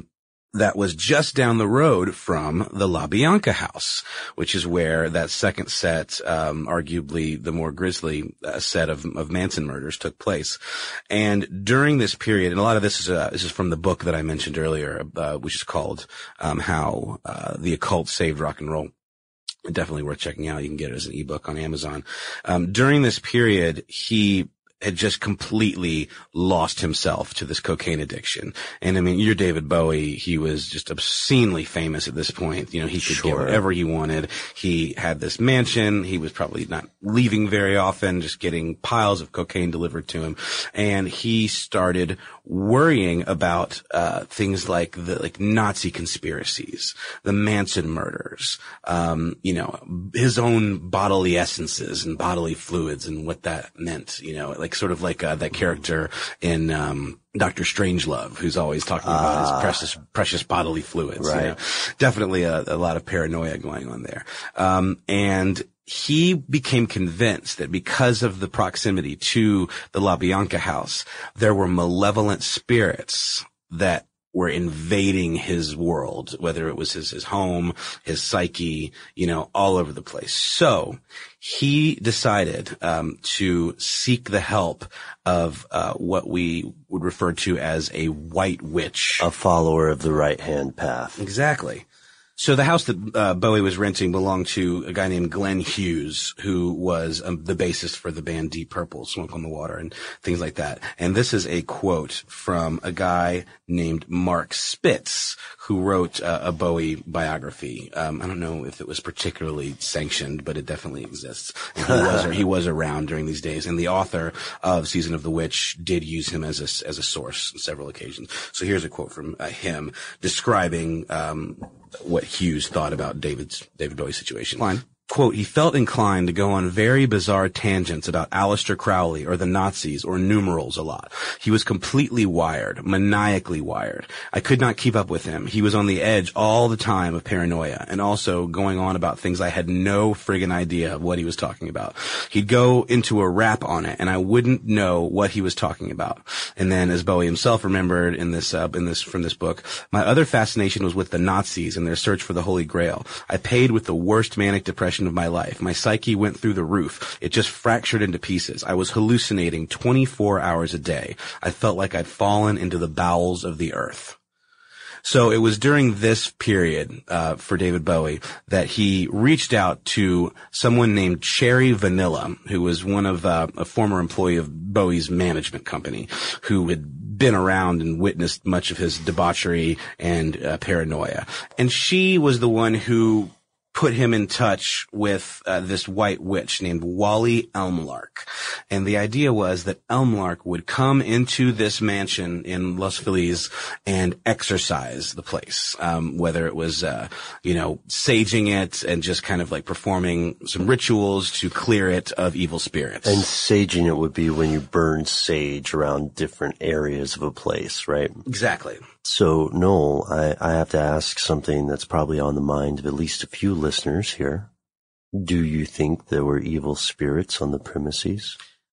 that was just down the road from the LaBianca house, which is where that second set, um, arguably the more grisly uh, set of, of Manson murders took place. And during this period, and a lot of this is, uh, this is from the book that I mentioned earlier, uh, which is called, um, How, uh, the Occult Saved Rock and Roll. Definitely worth checking out. You can get it as an ebook on Amazon. Um, during this period, he had just completely lost himself to this cocaine addiction. And I mean, you're David Bowie. He was just obscenely famous at this point. You know, he could Sure. get whatever he wanted. He had this mansion. He was probably not leaving very often, just getting piles of cocaine delivered to him. And he started worrying about, uh, things like the, like Nazi conspiracies, the Manson murders, um, you know, his own bodily essences and bodily fluids and what that meant, you know, like sort of like, uh, that character in, um, Doctor Strangelove, who's always talking about Ah. his precious, precious bodily fluids. Right. You know? Definitely a, a lot of paranoia going on there. Um, and he became convinced that because of the proximity to the LaBianca house, there were malevolent spirits that were invading his world, whether it was his, his home, his psyche, you know, all over the place. So he decided, um, to seek the help of, uh, what we would refer to as a white witch. A follower of the right-hand path. Exactly. So the house that uh, Bowie was renting belonged to a guy named Glenn Hughes, who was um, the bassist for the band Deep Purple, Smoke on the Water, and things like that. And this is a quote from a guy named Mark Spitz, who wrote uh, a Bowie biography. Um, I don't know if it was particularly sanctioned, but it definitely exists. And he was he was around during these days, and the author of Season of the Witch did use him as a as a source on several occasions. So here's a quote from uh, him describing um what Hughes thought about David's David Bowie's situation. Line. Quote, he felt inclined to go on very bizarre tangents about Aleister Crowley or the Nazis or numerals a lot. He was completely wired, maniacally wired. I could not keep up with him. He was on the edge all the time of paranoia and also going on about things I had no friggin' idea of what he was talking about. He'd go into a rap on it and I wouldn't know what he was talking about. And then as Bowie himself remembered in this, uh, in this, from this book, my other fascination was with the Nazis and their search for the Holy Grail. I paid with the worst manic depression of my life. My psyche went through the roof. It just fractured into pieces. I was hallucinating twenty-four hours a day. I felt like I'd fallen into the bowels of the earth. So it was during this period, uh, for David Bowie that he reached out to someone named Cherry Vanilla, who was one of, uh, a former employee of Bowie's management company, who had been around and witnessed much of his debauchery and, uh, paranoia. And she was the one who put him in touch with uh, this white witch named Wally Elmlark. And the idea was that Elmlark would come into this mansion in Los Feliz and exorcise the place, um, whether it was, uh, you know, saging it and just kind of like performing some rituals to clear it of evil spirits. And saging it would be when you burn sage around different areas of a place, right? Exactly. So, Noel, I, I have to ask something that's probably on the mind of at least a few listeners here. Do you think there were evil spirits on the premises?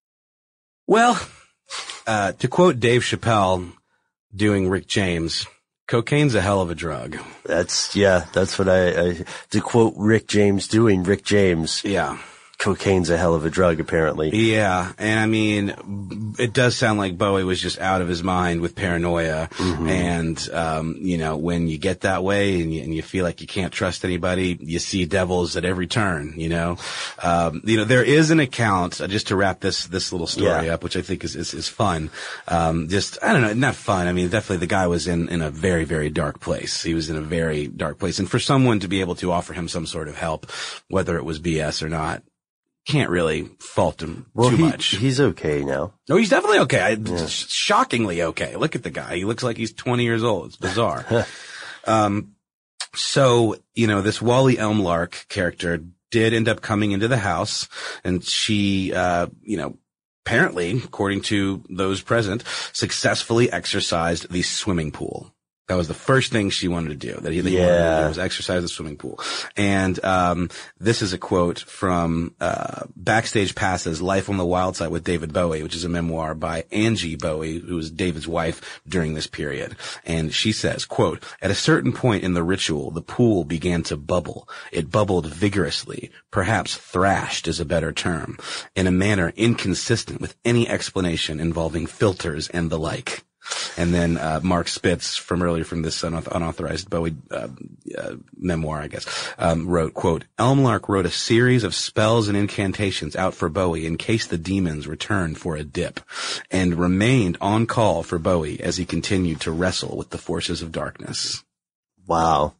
Well, uh, to quote Dave Chappelle doing Rick James, cocaine's a hell of a drug. That's, yeah, that's what I, I to quote Rick James doing Rick James. Yeah. Cocaine's a hell of a drug, apparently. Yeah, and I mean, it does sound like Bowie was just out of his mind with paranoia. Mm-hmm. And, um, you know, when you get that way and you, and you feel like you can't trust anybody, you see devils at every turn, you know. Um, you know, there is an account, uh, just to wrap this, this little story yeah. up, which I think is, is, is fun. Um, just, I don't know, not fun. I mean, definitely the guy was in, in a very, very dark place. He was in a very dark place. And for someone to be able to offer him some sort of help, whether it was B S or not, can't really fault him well, too he, much. He's okay now. No, he's definitely okay. I, yeah. Shockingly okay. Look at the guy. He looks like he's twenty years old. It's bizarre. um, so, you know, this Wally Elmlark character did end up coming into the house, and she, uh, you know, apparently, according to those present, successfully exorcised the swimming pool. That was the first thing she wanted to do, that he, that he Yeah. wanted to do, was exercise the swimming pool. And, um, this is a quote from, uh, Backstage Passes, Life on the Wild Side with David Bowie, which is a memoir by Angie Bowie, who was David's wife during this period. And she says, quote, at a certain point in the ritual, the pool began to bubble. It bubbled vigorously, perhaps thrashed is a better term, in a manner inconsistent with any explanation involving filters and the like. And then, uh, Mark Spitz, from earlier from this unauthorized, unauthorized Bowie, uh, uh, memoir, I guess, um, wrote, quote, Elmlark wrote a series of spells and incantations out for Bowie in case the demons returned for a dip, and remained on call for Bowie as he continued to wrestle with the forces of darkness. Wow.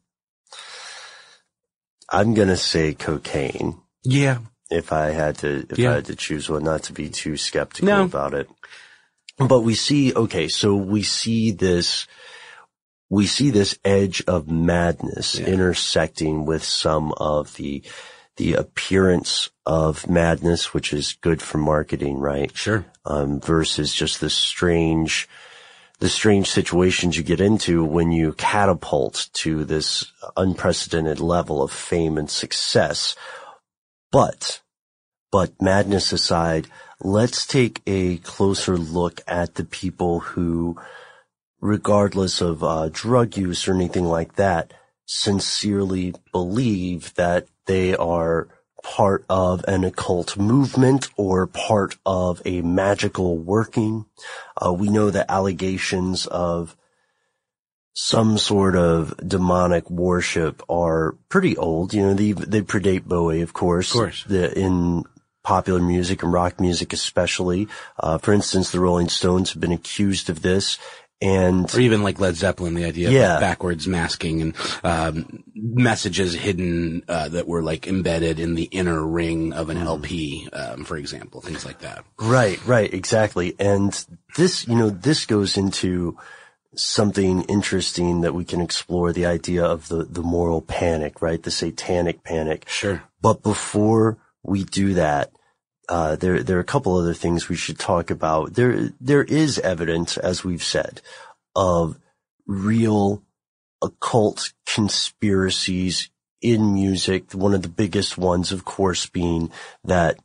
I'm gonna say cocaine. Yeah. If I had to, if Yeah. I had to choose one, not to be too skeptical No. about it. But we see, okay, so we see this, we see this edge of madness Yeah. intersecting with some of the, the appearance of madness, which is good for marketing, right? Sure. Um, versus just the strange, the strange situations you get into when you catapult to this unprecedented level of fame and success. But, but madness aside, let's take a closer look at the people who, regardless of uh, drug use or anything like that, sincerely believe that they are part of an occult movement or part of a magical working. Uh, we know that allegations of some sort of demonic worship are pretty old. You know, they, they predate Bowie, of course. Of course. The, in popular music and rock music especially. Uh, for instance, the Rolling Stones have been accused of this. And or even like Led Zeppelin, the idea yeah. of like backwards masking and um messages hidden uh that were like embedded in the inner ring of an mm. L P, um, for example, things like that. Right, right, exactly. And this, you know, this goes into something interesting that we can explore, the idea of the, the moral panic, right? The satanic panic. Sure. But before we do that, Uh, there, there are a couple other things we should talk about. There, there is evidence, as we've said, of real occult conspiracies in music. One of the biggest ones, of course, being that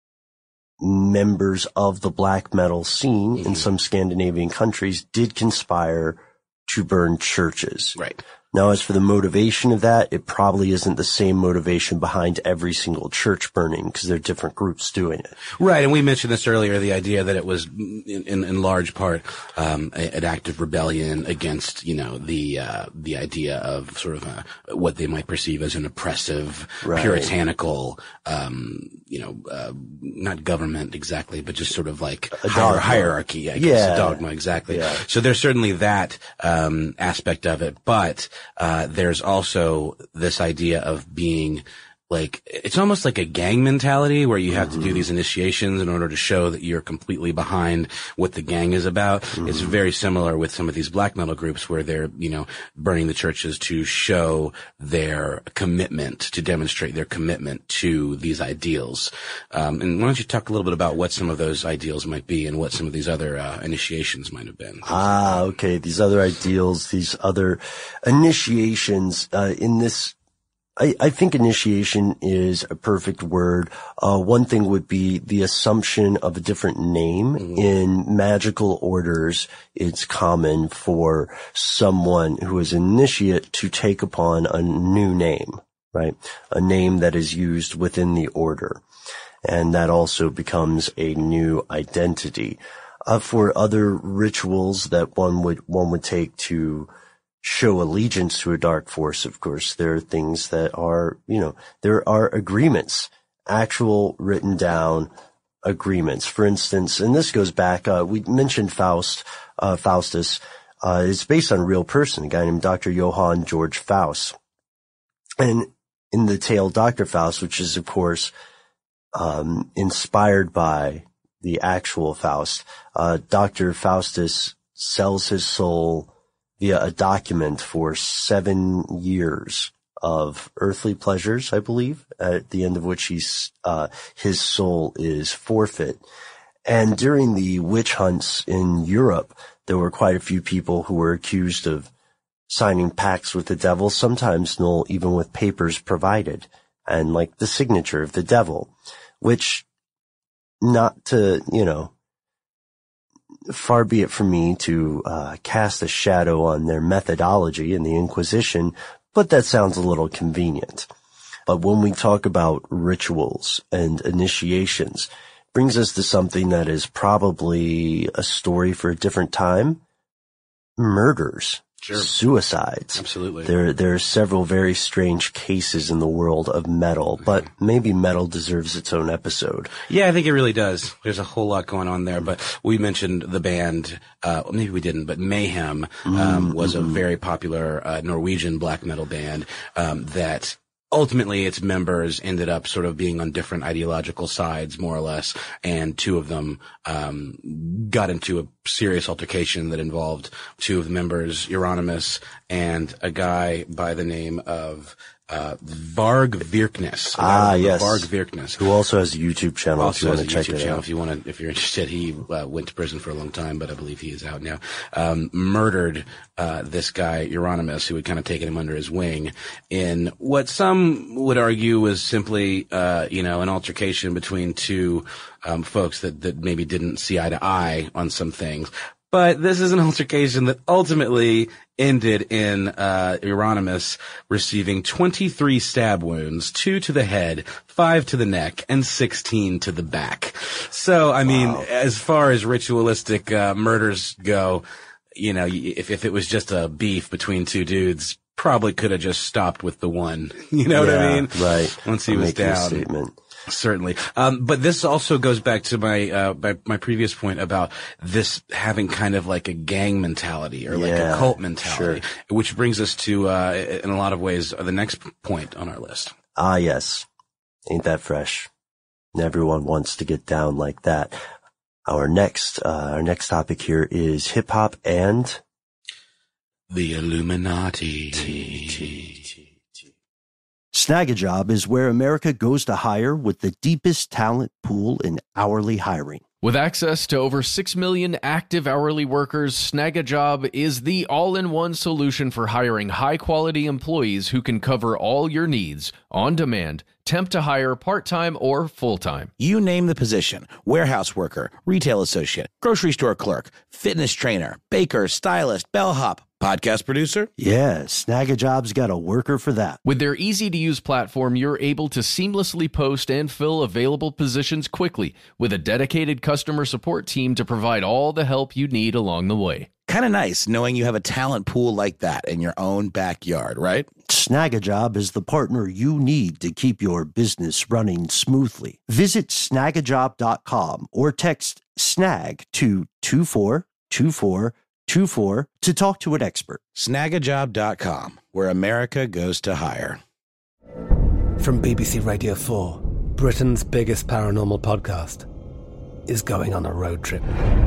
members of the black metal scene mm-hmm. in some Scandinavian countries did conspire to burn churches. Right. Now, as for the motivation of that, it probably isn't the same motivation behind every single church burning because there are different groups doing it. Right, and we mentioned this earlier, the idea that it was in, in, in large part um, a, an act of rebellion against, you know, the uh, the idea of sort of a, what they might perceive as an oppressive, right. puritanical, um, you know, uh, not government exactly, but just sort of like a hier- hierarchy, I guess, yeah. a dogma, exactly. Yeah. So there's certainly that um, aspect of it, but Uh, there's also this idea of being like, it's almost like a gang mentality where you have mm-hmm. to do these initiations in order to show that you're completely behind what the gang is about. Mm-hmm. It's very similar with some of these black metal groups where they're, you know, burning the churches to show their commitment, to demonstrate their commitment to these ideals. Um, and why don't you talk a little bit about what some of those ideals might be and what some of these other uh, initiations might have been? Ah, okay. These other ideals, these other initiations, uh, in this I, I think initiation is a perfect word. Uh, one thing would be the assumption of a different name. Mm-hmm. In magical orders, it's common for someone who is initiate to take upon a new name, right? A name that is used within the order. And that also becomes a new identity. Uh, for other rituals that one would, one would take to show allegiance to a dark force, of course, there are things that are, you know, there are agreements, actual written down agreements. For instance, and this goes back, uh, we mentioned Faust, uh, Faustus, uh, it's based on a real person, a guy named Doctor Johann George Faust. And in the tale Doctor Faust, which is, of course, um, inspired by the actual Faust, uh, Doctor Faustus sells his soul via a document for seven years of earthly pleasures, I believe, at the end of which he's, uh, his soul is forfeit. And during the witch hunts in Europe, there were quite a few people who were accused of signing pacts with the devil, sometimes null even with papers provided, and like the signature of the devil, which, not to, you know, far be it from me to uh, cast a shadow on their methodology in the Inquisition, but that sounds a little convenient. But when we talk about rituals and initiations, it brings us to something that is probably a story for a different time. Murders. Sure. Suicides. Absolutely. There, there are several very strange cases in the world of metal, but maybe metal deserves its own episode. Yeah, I think it really does. There's a whole lot going on there, but we mentioned the band, uh, maybe we didn't, but Mayhem, um, mm-hmm. was a very popular, uh, Norwegian black metal band, um, that ultimately its members ended up sort of being on different ideological sides, more or less, and two of them um got into a serious altercation that involved two of the members, Euronymous and a guy by the name of uh Varg Virknes. Ah, yes. Varg Virknes. Who also has a YouTube channel if you want to check it out. If you want to, if you're interested, he uh, went to prison for a long time, but I believe he is out now. Um, murdered uh this guy Euronymous, who had kind of taken him under his wing in what some would argue was simply, uh, you know, an altercation between two um folks that that maybe didn't see eye to eye on some things. But this is an altercation that ultimately ended in uh Euronymous receiving twenty-three stab wounds, two to the head, five to the neck, and sixteen to the back. So, I mean, wow. As far as ritualistic uh murders go, you know, if if it was just a beef between two dudes, probably could have just stopped with the one. You know yeah, what I mean? Right. Once he I'm was making down. A statement. Certainly. Um, but this also goes back to my, uh, my, my previous point about this having kind of like a gang mentality or like yeah, a cult mentality, sure. which brings us to, uh, in a lot of ways, the next point on our list. Ah, yes. Ain't that fresh? Everyone wants to get down like that. Our next, uh, our next topic here is hip hop and the Illuminati. T- T- T- Snagajob is where America goes to hire with the deepest talent pool in hourly hiring. With access to over six million active hourly workers, Snagajob is the all-in-one solution for hiring high-quality employees who can cover all your needs, on demand, temp to hire, part-time or full-time. You name the position: warehouse worker, retail associate, grocery store clerk, fitness trainer, baker, stylist, bellhop, podcast producer? Yeah, Snagajob's got a worker for that. With their easy-to-use platform, you're able to seamlessly post and fill available positions quickly with a dedicated customer support team to provide all the help you need along the way. Kind of nice knowing you have a talent pool like that in your own backyard, right? Snagajob is the partner you need to keep your business running smoothly. Visit snagajob dot com or text SNAG to two four two four two four to talk to an expert. snagajob dot com, where America goes to hire. From B B C Radio four, Britain's biggest paranormal podcast is going on a road trip.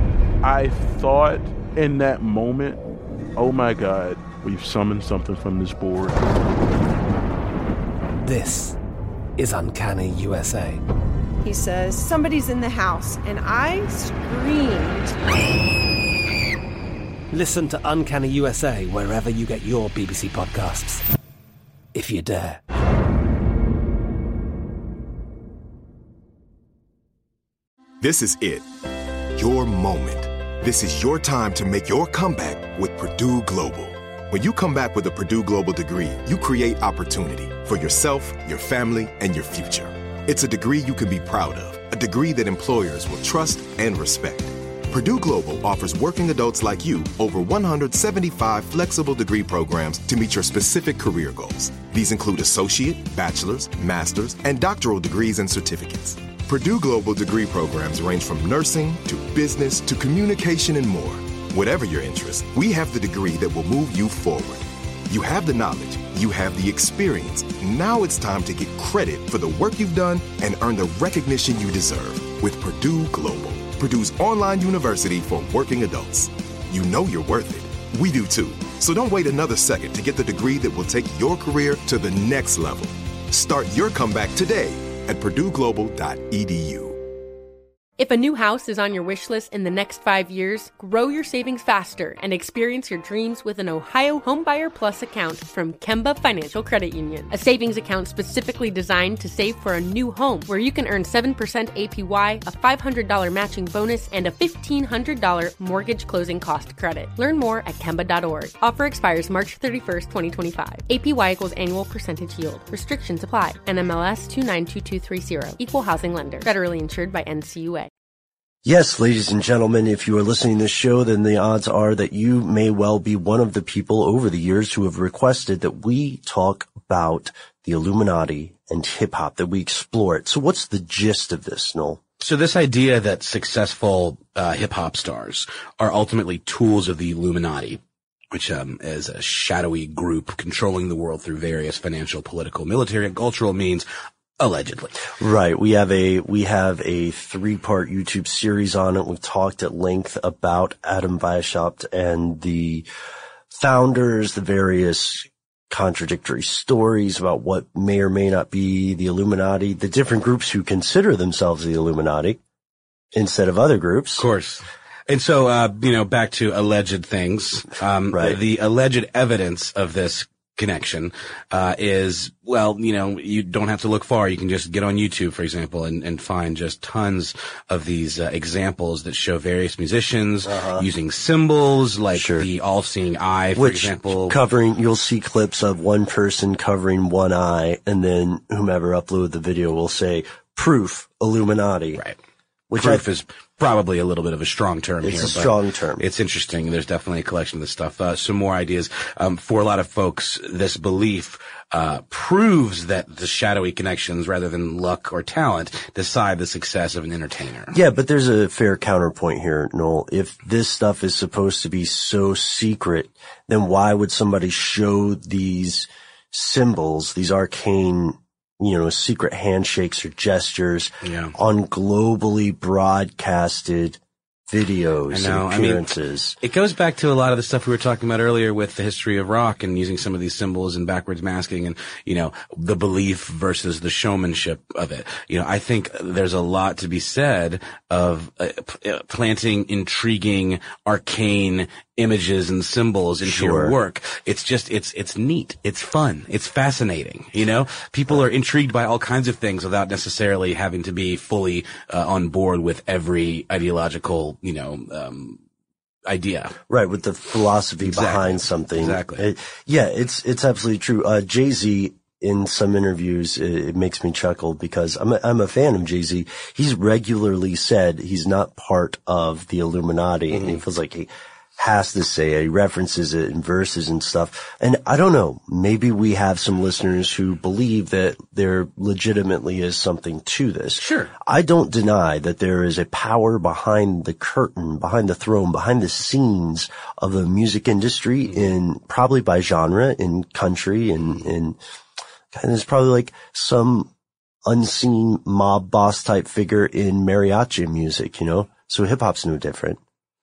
I thought in that moment, oh my God, we've summoned something from this board. This is Uncanny U S A. He says, somebody's in the house, and I screamed. Listen to Uncanny U S A wherever you get your B B C podcasts, if you dare. This is it. Your moment. This is your time to make your comeback with Purdue Global. When you come back with a Purdue Global degree, you create opportunity for yourself, your family, and your future. It's a degree you can be proud of, a degree that employers will trust and respect. Purdue Global offers working adults like you over one hundred seventy-five flexible degree programs to meet your specific career goals. These include associate, bachelor's, master's, and doctoral degrees and certificates. Purdue Global degree programs range from nursing to business to communication and more. Whatever your interest, we have the degree that will move you forward. You have the knowledge, you have the experience. Now it's time to get credit for the work you've done and earn the recognition you deserve with Purdue Global, Purdue's online university for working adults. You know you're worth it. We do too. So don't wait another second to get the degree that will take your career to the next level. Start your comeback today at purdue global dot e d u. If a new house is on your wish list in the next five years, grow your savings faster and experience your dreams with an Ohio Homebuyer Plus account from Kemba Financial Credit Union. A savings account specifically designed to save for a new home, where you can earn seven percent A P Y, a five hundred dollars matching bonus, and a fifteen hundred dollars mortgage closing cost credit. Learn more at Kemba dot org. Offer expires March thirty-first, twenty twenty-five. A P Y equals annual percentage yield. Restrictions apply. N M L S two nine two two three zero. Equal housing lender. Federally insured by N C U A. Yes, ladies and gentlemen, if you are listening to this show, then the odds are that you may well be one of the people over the years who have requested that we talk about the Illuminati and hip-hop, that we explore it. So what's the gist of this, Noel? So this idea that successful uh, hip-hop stars are ultimately tools of the Illuminati, which um, is a shadowy group controlling the world through various financial, political, military, and cultural means, allegedly. Right. We have a, we have a three-part YouTube series on it. We've talked at length about Adam Weishaupt and the founders, the various contradictory stories about what may or may not be the Illuminati, the different groups who consider themselves the Illuminati instead of other groups. Of course. And so, uh, you know, back to alleged things. Um, right. The alleged evidence of this connection, uh, is, well, you know, you don't have to look far. You can just get on YouTube, for example, and, and find just tons of these uh, examples that show various musicians uh-huh. using symbols like sure. the all-seeing eye, for Which example. Covering, you'll see clips of one person covering one eye, and then whomever uploaded the video will say, proof, Illuminati. Right. Which Proof I, is probably a little bit of a strong term it's here. It's a strong term. It's interesting. There's definitely a collection of this stuff. Uh, some more ideas. Um, for a lot of folks, this belief uh proves that the shadowy connections, rather than luck or talent, decide the success of an entertainer. Yeah, but there's a fair counterpoint here, Noel. If this stuff is supposed to be so secret, then why would somebody show these symbols, these arcane, you know, secret handshakes or gestures yeah. on globally broadcasted videos I know. and appearances? I mean, it goes back to a lot of the stuff we were talking about earlier with the history of rock and using some of these symbols and backwards masking and, you know, the belief versus the showmanship of it. You know, I think there's a lot to be said of uh, p- planting intriguing, arcane images and symbols into Sure. your work. It's just, it's, it's neat. It's fun. It's fascinating. You know, people are intrigued by all kinds of things without necessarily having to be fully uh, on board with every ideological, you know, um, idea. Right, with the philosophy exactly. behind something. Exactly. It, yeah, it's, it's absolutely true. Uh, Jay-Z, in some interviews, it, it makes me chuckle because I'm a, I'm a fan of Jay-Z. He's regularly said he's not part of the Illuminati, mm-hmm. and he feels like he has to say it. He references it in verses and stuff. And I don't know, maybe we have some listeners who believe that there legitimately is something to this. Sure. I don't deny that there is a power behind the curtain, behind the throne, behind the scenes of the music industry in probably by genre, in country, and, and, and there's probably like some unseen mob boss type figure in mariachi music, you know? So hip hop's no different.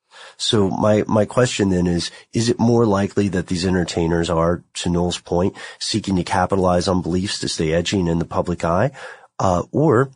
So my, my question then is, is it more likely that these entertainers are, to Noel's point, seeking to capitalize on beliefs to stay edgy and in the public eye? Uh, or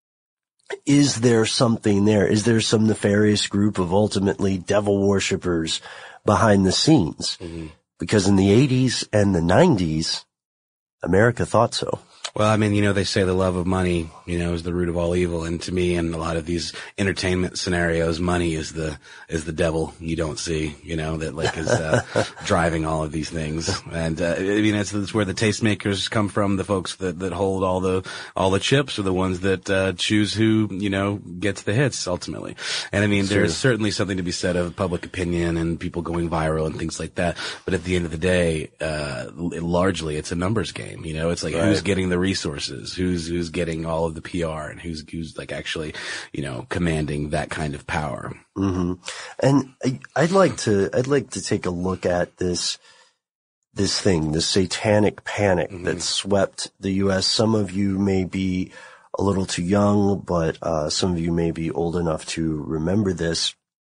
is there something there? Is there some nefarious group of ultimately devil worshippers behind the scenes? Mm-hmm. Because in the eighties and the nineties, America thought so. Well, I mean, you know, they say the love of money, you know, is the root of all evil. And to me, in a lot of these entertainment scenarios, money is the, is the devil you don't see, you know, that like is, uh, driving all of these things. And, uh, I mean, it's, it's where the tastemakers come from. The folks that, that hold all the, all the chips are the ones that, uh, choose who, you know, gets the hits ultimately. And I mean, Sure. there's certainly something to be said of public opinion and people going viral and things like that. But at the end of the day, uh, largely it's a numbers game. You know, it's like Right. who's getting the resources, who's, who's getting all of the P R and who's, who's like actually, you know, commanding that kind of power. Mm-hmm. And I, I'd like to, I'd like to take a look at this, this thing, the satanic panic mm-hmm. that swept the U S. Some of you may be a little too young, but, uh, some of you may be old enough to remember this.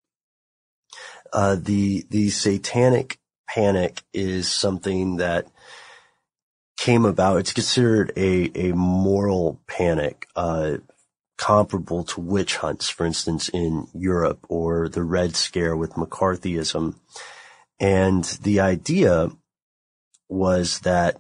Uh, the, the satanic panic is something that came about. It's considered a, a moral panic, uh, comparable to witch hunts, for instance, in Europe, or the Red Scare with McCarthyism. And the idea was that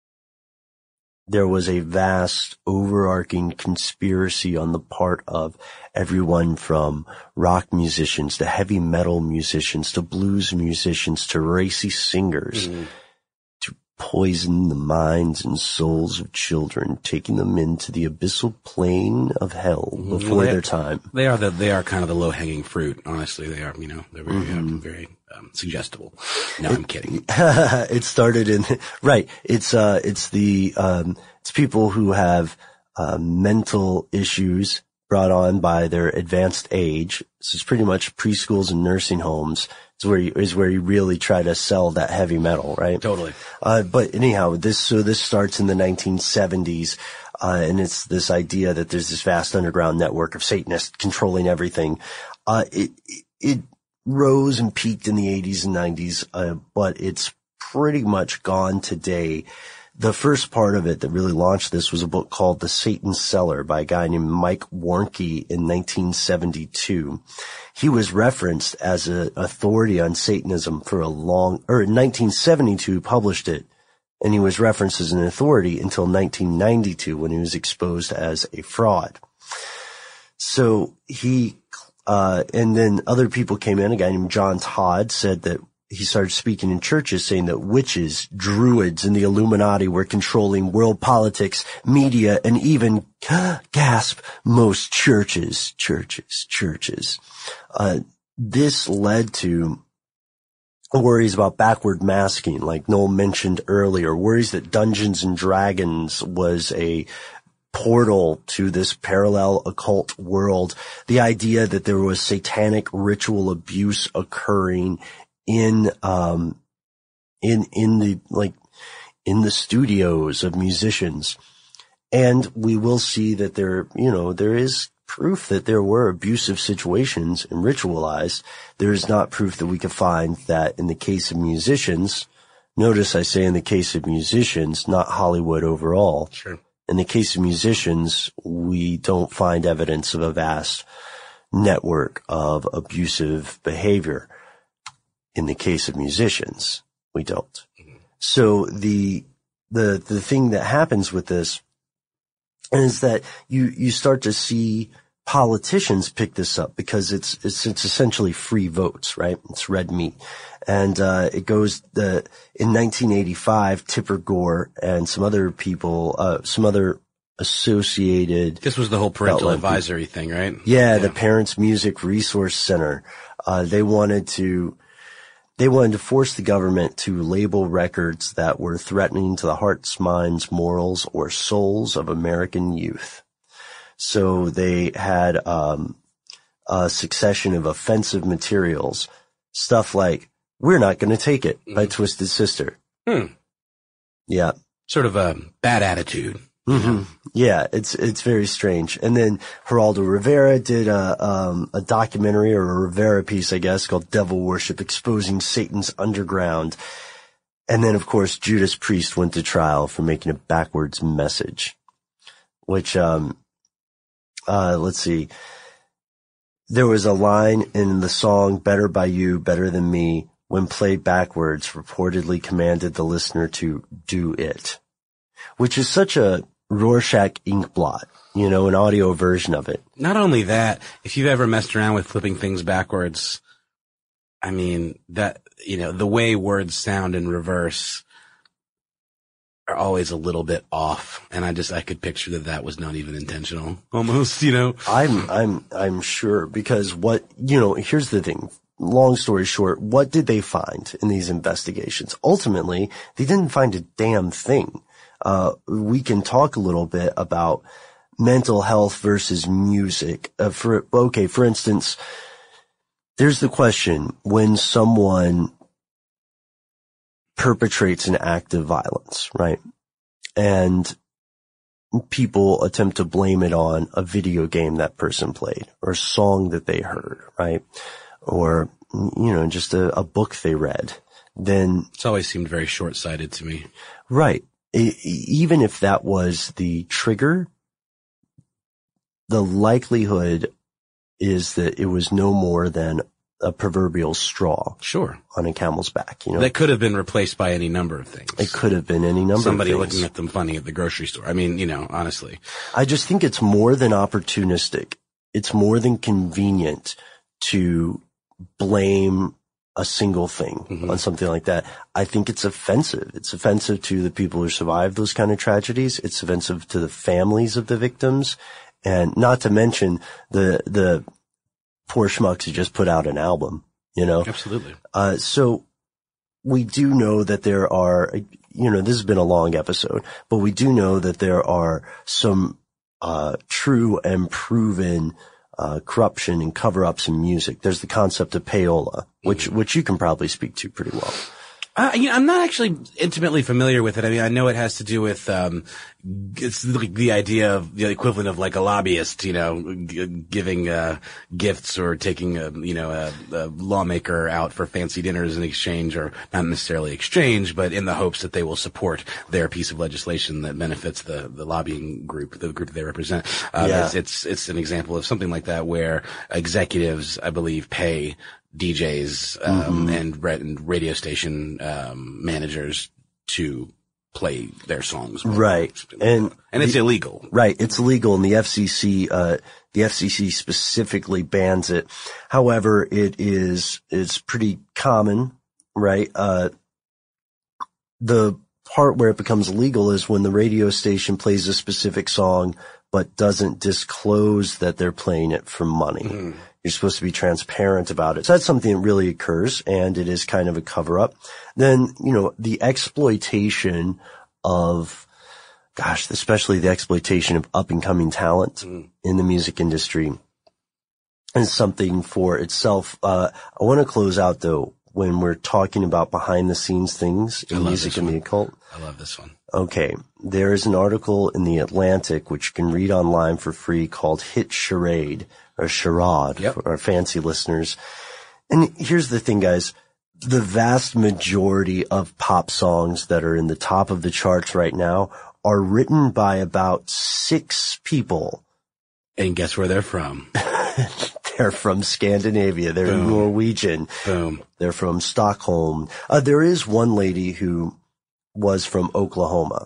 there was a vast overarching conspiracy on the part of everyone from rock musicians to heavy metal musicians to blues musicians to racy singers mm-hmm. to poison the minds and souls of children, taking them into the abyssal plane of hell mm-hmm. before well, they, their time. They are the, they are kind of the low hanging fruit. Honestly, they are, you know, they're very, mm-hmm. um, very, um, suggestible. No, it, I'm kidding. It started in, right. It's, uh, it's the, um, it's people who have, uh, mental issues brought on by their advanced age. So it's pretty much preschools and nursing homes is where you, is where you really try to sell that heavy metal, right? Totally. Uh, but anyhow, this, so this starts in the nineteen seventies. Uh, and it's this idea that there's this vast underground network of Satanists controlling everything. Uh, it, it rose and peaked in the eighties and nineties, uh, but it's pretty much gone today. The first part of it that really launched this was a book called The Satan Cellar by a guy named Mike Warnke in nineteen seventy-two. He was referenced as an authority on Satanism for a long, or in nineteen seventy-two published it, and he was referenced as an authority until nineteen ninety-two when he was exposed as a fraud. So he, uh, and then other people came in. A guy named John Todd said that he started speaking in churches saying that witches, druids, and the Illuminati were controlling world politics, media, and even, gasp, most churches, churches, churches. Uh, this led to worries about backward masking, like Noel mentioned earlier, worries that Dungeons and Dragons was a portal to this parallel occult world, the idea that there was satanic ritual abuse occurring in, um, in, in the, like, in the studios of musicians. And we will see that there, you know, there is proof that there were abusive situations and ritualized. There is not proof that we can find that in the case of musicians. Notice I say in the case of musicians, not Hollywood overall. Sure. In the case of musicians, we don't find evidence of a vast network of abusive behavior. In the case of musicians, we don't. Mm-hmm. So the, the, the thing that happens with this is that you, you start to see politicians pick this up because it's, it's, it's essentially free votes, right? It's red meat. And, uh, it goes, the, in nineteen eighty-five, Tipper Gore and some other people, uh, some other associated. This was the whole parental advisory people. thing, right? Yeah, yeah, the Parents Music Resource Center. Uh, they wanted to, They wanted to force the government to label records that were threatening to the hearts, minds, morals, or souls of American youth. So they had um a succession of offensive materials, stuff like "We're Not Gonna Take It" mm-hmm. by Twisted Sister. Hmm. Yeah. Sort of a bad attitude. Mm-hmm. Yeah, it's it's very strange. And then Geraldo Rivera did a um a documentary or a Rivera piece, I guess, called Devil Worship, Exposing Satan's Underground. And then, of course, Judas Priest went to trial for making a backwards message, which, um uh let's see. There was a line in the song Better by You, Better Than Me, when played backwards, reportedly commanded the listener to do it, which is such a Rorschach inkblot, you know, an audio version of it. Not only that, if you've ever messed around with flipping things backwards, I mean, that, you know, the way words sound in reverse are always a little bit off. And I just, I could picture that that was not even intentional, almost, you know. I'm, I'm, I'm sure, because what, you know, here's the thing. Long story short, what did they find in these investigations? Ultimately, they didn't find a damn thing. Uh, we can talk a little bit about mental health versus music. Uh, for, okay, for instance, there's the question, when someone perpetrates an act of violence, right? And people attempt to blame it on a video game that person played, or a song that they heard, right? Or, you know, just a, a book they read. Then it's always seemed very short-sighted to me. Right. It, even if that was the trigger, the likelihood is that it was no more than a proverbial straw. Sure. On a camel's back, you know. That could have been replaced by any number of things. It could have been any number Somebody of things. looking at them funny at the grocery store. I mean, you know, honestly. I just think it's more than opportunistic. It's more than convenient to blame a single thing mm-hmm. on something like that. I think it's offensive. It's offensive to the people who survived those kind of tragedies. It's offensive to the families of the victims. And not to mention the, the poor schmucks who just put out an album, you know? Absolutely. Uh, so we do know that there are, you know, this has been a long episode, but we do know that there are some, uh, true and proven Uh, corruption and cover-ups in music. There's the concept of payola, which, mm-hmm. which you can probably speak to pretty well. Uh, you know, I'm not actually intimately familiar with it. I mean, I know it has to do with, um, it's like the idea of the equivalent of like a lobbyist, you know, g- giving, uh, gifts or taking a, you know, a, a lawmaker out for fancy dinners in exchange, or not necessarily exchange, but in the hopes that they will support their piece of legislation that benefits the, the lobbying group, the group that they represent. Uh, yeah. it's, it's, it's an example of something like that where executives, I believe, pay D Js um, mm-hmm. and, and radio station um, managers to play their songs, right? And and it's the, illegal, right? It's illegal, and the F C C, uh, the F C C specifically bans it. However, it is it's pretty common, right? Uh, the part where it becomes illegal is when the radio station plays a specific song but doesn't disclose that they're playing it for money. Mm-hmm. You're supposed to be transparent about it. So that's something that really occurs, and it is kind of a cover-up. Then, you know, the exploitation of, gosh, especially the exploitation of up-and-coming talent mm. in the music industry is something for itself. Uh, I want to close out, though, when we're talking about behind-the-scenes things in music and the occult. I love this one. Okay. There is an article in The Atlantic, which you can read online for free, called Hit Charade, or Charade, yep. for our fancy listeners. And here's the thing, guys. The vast majority of pop songs that are in the top of the charts right now are written by about six people. And guess where they're from? They're from Scandinavia. They're Boom. Norwegian. Boom. They're from Stockholm. Uh, there is one lady who was from Oklahoma,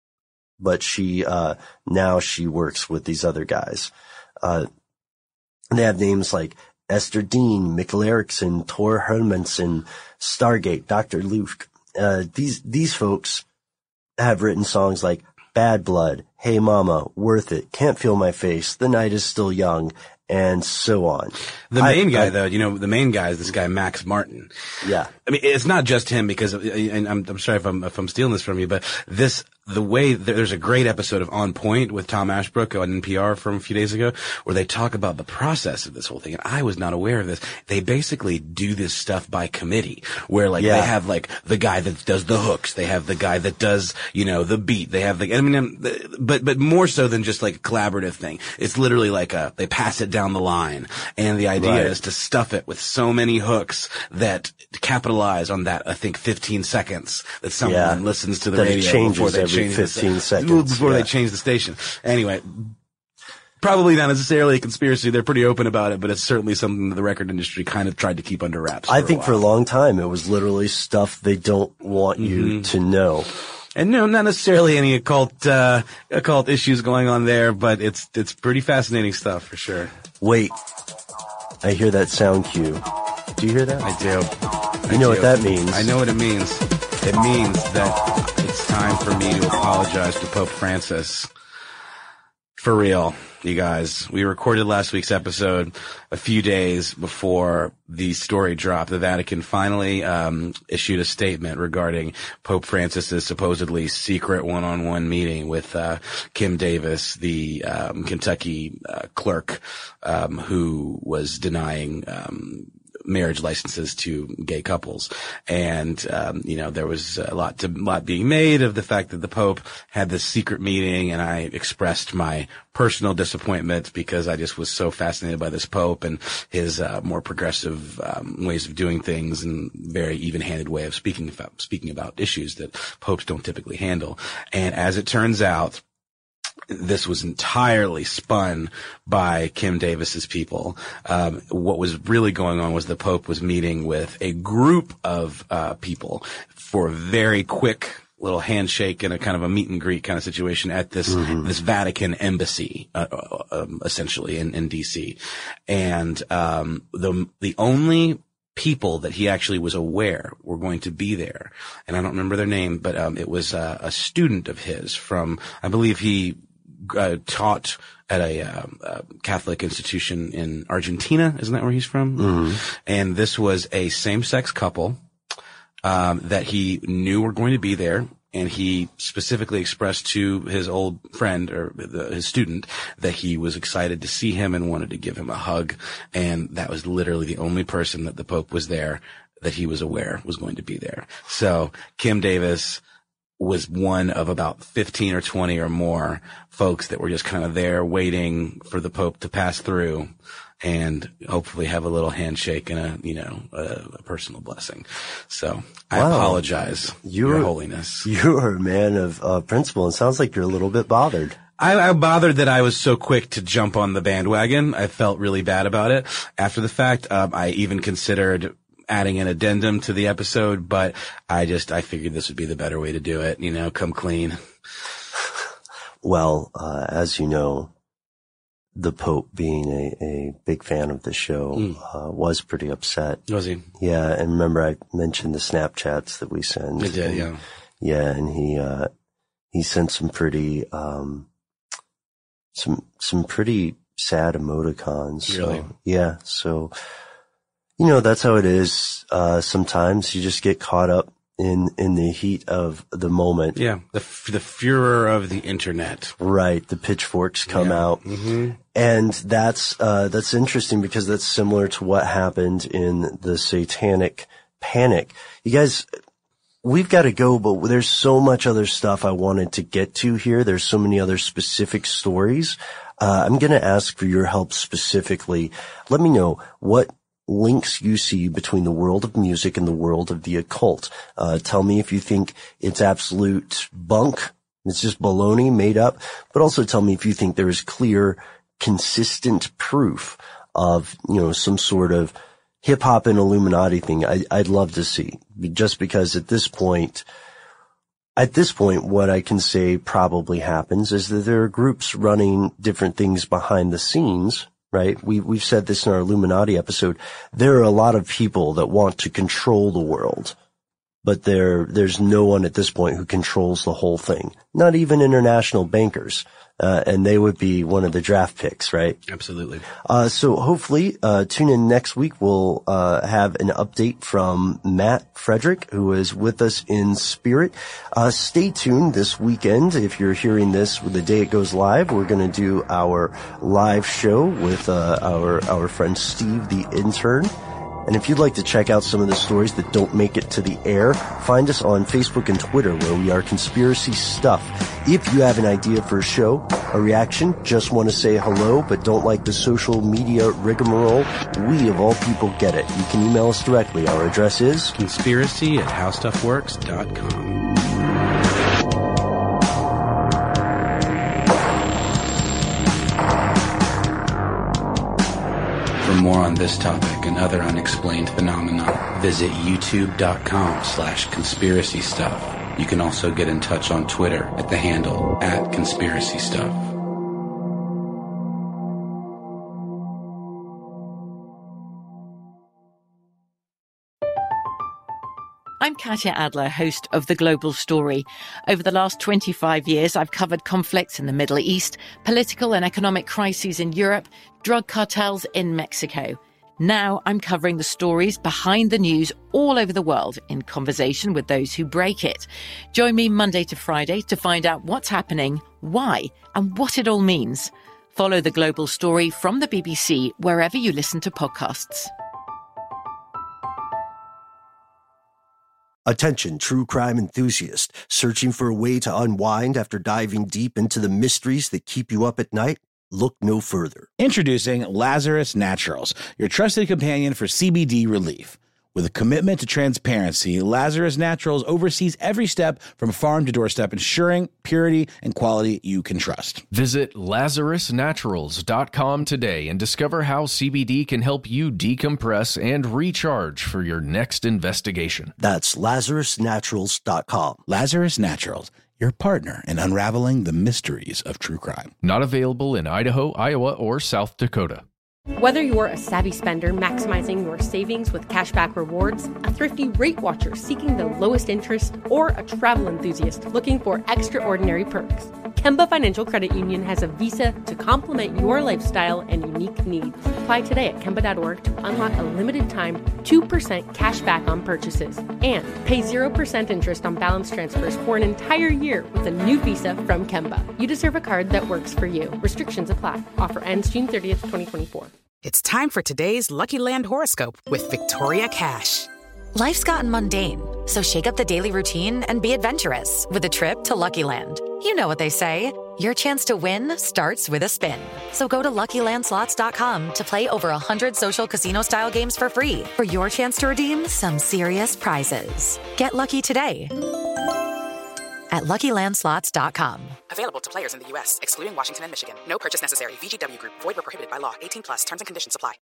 but she, uh, now she works with these other guys. Uh, they have names like Esther Dean, Mikkel Eriksson, Tor Hermansen, Stargate, Doctor Luke. Uh, these, these folks have written songs like Bad Blood, Hey Mama, Worth It, Can't Feel My Face, The Night Is Still Young, and so on. The main I, guy, I, though, you know, the main guy is this guy, Max Martin. Yeah. I mean, it's not just him because, of, and I'm, I'm sorry if I'm, if I'm stealing this from you, but this, the way, there's a great episode of On Point with Tom Ashbrook on N P R from a few days ago where they talk about the process of this whole thing. And I was not aware of this. They basically do this stuff by committee where like yeah. they have like the guy that does the hooks. They have the guy that does, you know, the beat. They have the, I mean, but, but more so than just like a collaborative thing. It's literally like a, they pass it down the line. And the idea right. is to stuff it with so many hooks that capitalize on that, I think, fifteen seconds that someone yeah. listens to the that radio it changes before they every change fifteen the, seconds. Before yeah. they change the station. Anyway, probably not necessarily a conspiracy. They're pretty open about it, but it's certainly something that the record industry kind of tried to keep under wraps. I for think a for a long time it was literally stuff they don't want mm-hmm. you to know. And no, not necessarily any occult, uh, occult issues going on there, but it's, it's pretty fascinating stuff for sure. Wait. I hear that sound cue. Do you hear that? I do. You I know do. what that means. I know what it means. It means that it's time for me to apologize to Pope Francis. For real, you guys. We recorded last week's episode a few days before the story dropped. The Vatican finally um issued a statement regarding Pope Francis's supposedly secret one-on-one meeting with uh Kim Davis, the um Kentucky uh, clerk um who was denying um marriage licenses to gay couples. And, um, you know, there was a lot to, lot being made of the fact that the Pope had this secret meeting, and I expressed my personal disappointment because I just was so fascinated by this Pope and his, uh, more progressive, um, ways of doing things and very even-handed way of speaking about, speaking about issues that popes don't typically handle. And as it turns out, this was entirely spun by Kim Davis's people. Um, what was really going on was the Pope was meeting with a group of uh, people for a very quick little handshake and a kind of a meet and greet kind of situation at this mm-hmm. this Vatican embassy, uh, um, essentially in, in D C. And um, the the only people that he actually was aware were going to be there, and I don't remember their name, but um, it was uh, a student of his from, I believe he uh, taught at a, uh, a Catholic institution in Argentina. Isn't that where he's from? Mm-hmm. And this was a same-sex couple um, that he knew were going to be there. And he specifically expressed to his old friend or the, his student that he was excited to see him and wanted to give him a hug. And that was literally the only person that the Pope was there that he was aware was going to be there. So Kim Davis was one of about fifteen or twenty or more folks that were just kind of there waiting for the Pope to pass through and hopefully have a little handshake and a, you know, a, a personal blessing. So I wow. apologize, you're, Your Holiness. You're a man of uh, principle. It sounds like you're a little bit bothered. I, I'm bothered that I was so quick to jump on the bandwagon. I felt really bad about it. After the fact, um, I even considered adding an addendum to the episode, but I just, I figured this would be the better way to do it, you know, come clean. Well, uh, as you know, the Pope, being a, a big fan of the show, mm. uh, was pretty upset. Was he? Yeah, and remember I mentioned the Snapchats that we send. I did, and, yeah. Yeah, and he, uh, he sent some pretty, um, some, some pretty sad emoticons. Really? So, yeah, so, you know, that's how it is. Uh, sometimes you just get caught up in, in the heat of the moment. Yeah. The, the furor of the internet. Right. The pitchforks come yeah. out. Mm-hmm. And that's, uh, that's interesting because that's similar to what happened in the Satanic Panic. You guys, we've got to go, but there's so much other stuff I wanted to get to here. There's so many other specific stories. Uh, I'm going to ask for your help specifically. Let me know what links you see between the world of music and the world of the occult. Uh, tell me if you think it's absolute bunk, it's just baloney made up, but also tell me if you think there is clear, consistent proof of, you know, some sort of hip hop and Illuminati thing. I, I'd love to see, just because at this point, at this point, what I can say probably happens is that there are groups running different things behind the scenes. Right? We, we've said this in our Illuminati episode. There are a lot of people that want to control the world, but there, there's no one at this point who controls the whole thing. Not even international bankers. Uh, and they would be one of the draft picks, right? Absolutely. Uh, so hopefully, uh, tune in next week. We'll, uh, have an update from Matt Frederick, who is with us in spirit. Uh, stay tuned this weekend. If you're hearing this the day it goes live, we're going to do our live show with, uh, our, our friend Steve, the intern. And if you'd like to check out some of the stories that don't make it to the air, find us on Facebook and Twitter, where we are Conspiracy Stuff. If you have an idea for a show, a reaction, just want to say hello, but don't like the social media rigmarole, we of all people get it. You can email us directly. Our address is conspiracy at how stuff works dot com. For more on this topic and other unexplained phenomena, visit youtube.com slash conspiracy stuff. You can also get in touch on Twitter at the handle at conspiracy stuff. I'm Katya Adler, host of The Global Story. Over the last twenty-five years, I've covered conflicts in the Middle East, political and economic crises in Europe, drug cartels in Mexico. Now I'm covering the stories behind the news all over the world in conversation with those who break it. Join me Monday to Friday to find out what's happening, why, and what it all means. Follow The Global Story from the B B C wherever you listen to podcasts. Attention, true crime enthusiast, searching for a way to unwind after diving deep into the mysteries that keep you up at night? Look no further. Introducing Lazarus Naturals, your trusted companion for C B D relief. With a commitment to transparency, Lazarus Naturals oversees every step from farm to doorstep, ensuring purity and quality you can trust. Visit lazarus naturals dot com today and discover how C B D can help you decompress and recharge for your next investigation. That's lazarus naturals dot com. Lazarus Naturals, your partner in unraveling the mysteries of true crime. Not available in Idaho, Iowa, or South Dakota. Whether you're a savvy spender maximizing your savings with cashback rewards, a thrifty rate watcher seeking the lowest interest, or a travel enthusiast looking for extraordinary perks, Kemba Financial Credit Union has a visa to complement your lifestyle and unique needs. Apply today at kemba dot org to unlock a limited time two percent cash back on purchases and pay zero percent interest on balance transfers for an entire year with a new visa from Kemba. You deserve a card that works for you. Restrictions apply. Offer ends June thirtieth, twenty twenty-four. It's time for today's Lucky Land horoscope with Victoria Cash. Life's gotten mundane, so shake up the daily routine and be adventurous with a trip to Lucky Land. You know what they say, your chance to win starts with a spin. So go to lucky land slots dot com to play over one hundred social casino-style games for free for your chance to redeem some serious prizes. Get lucky today at lucky land slots dot com. Available to players in the U S, excluding Washington and Michigan. No purchase necessary. V G W Group. Void where prohibited by law. eighteen plus. Terms and conditions apply.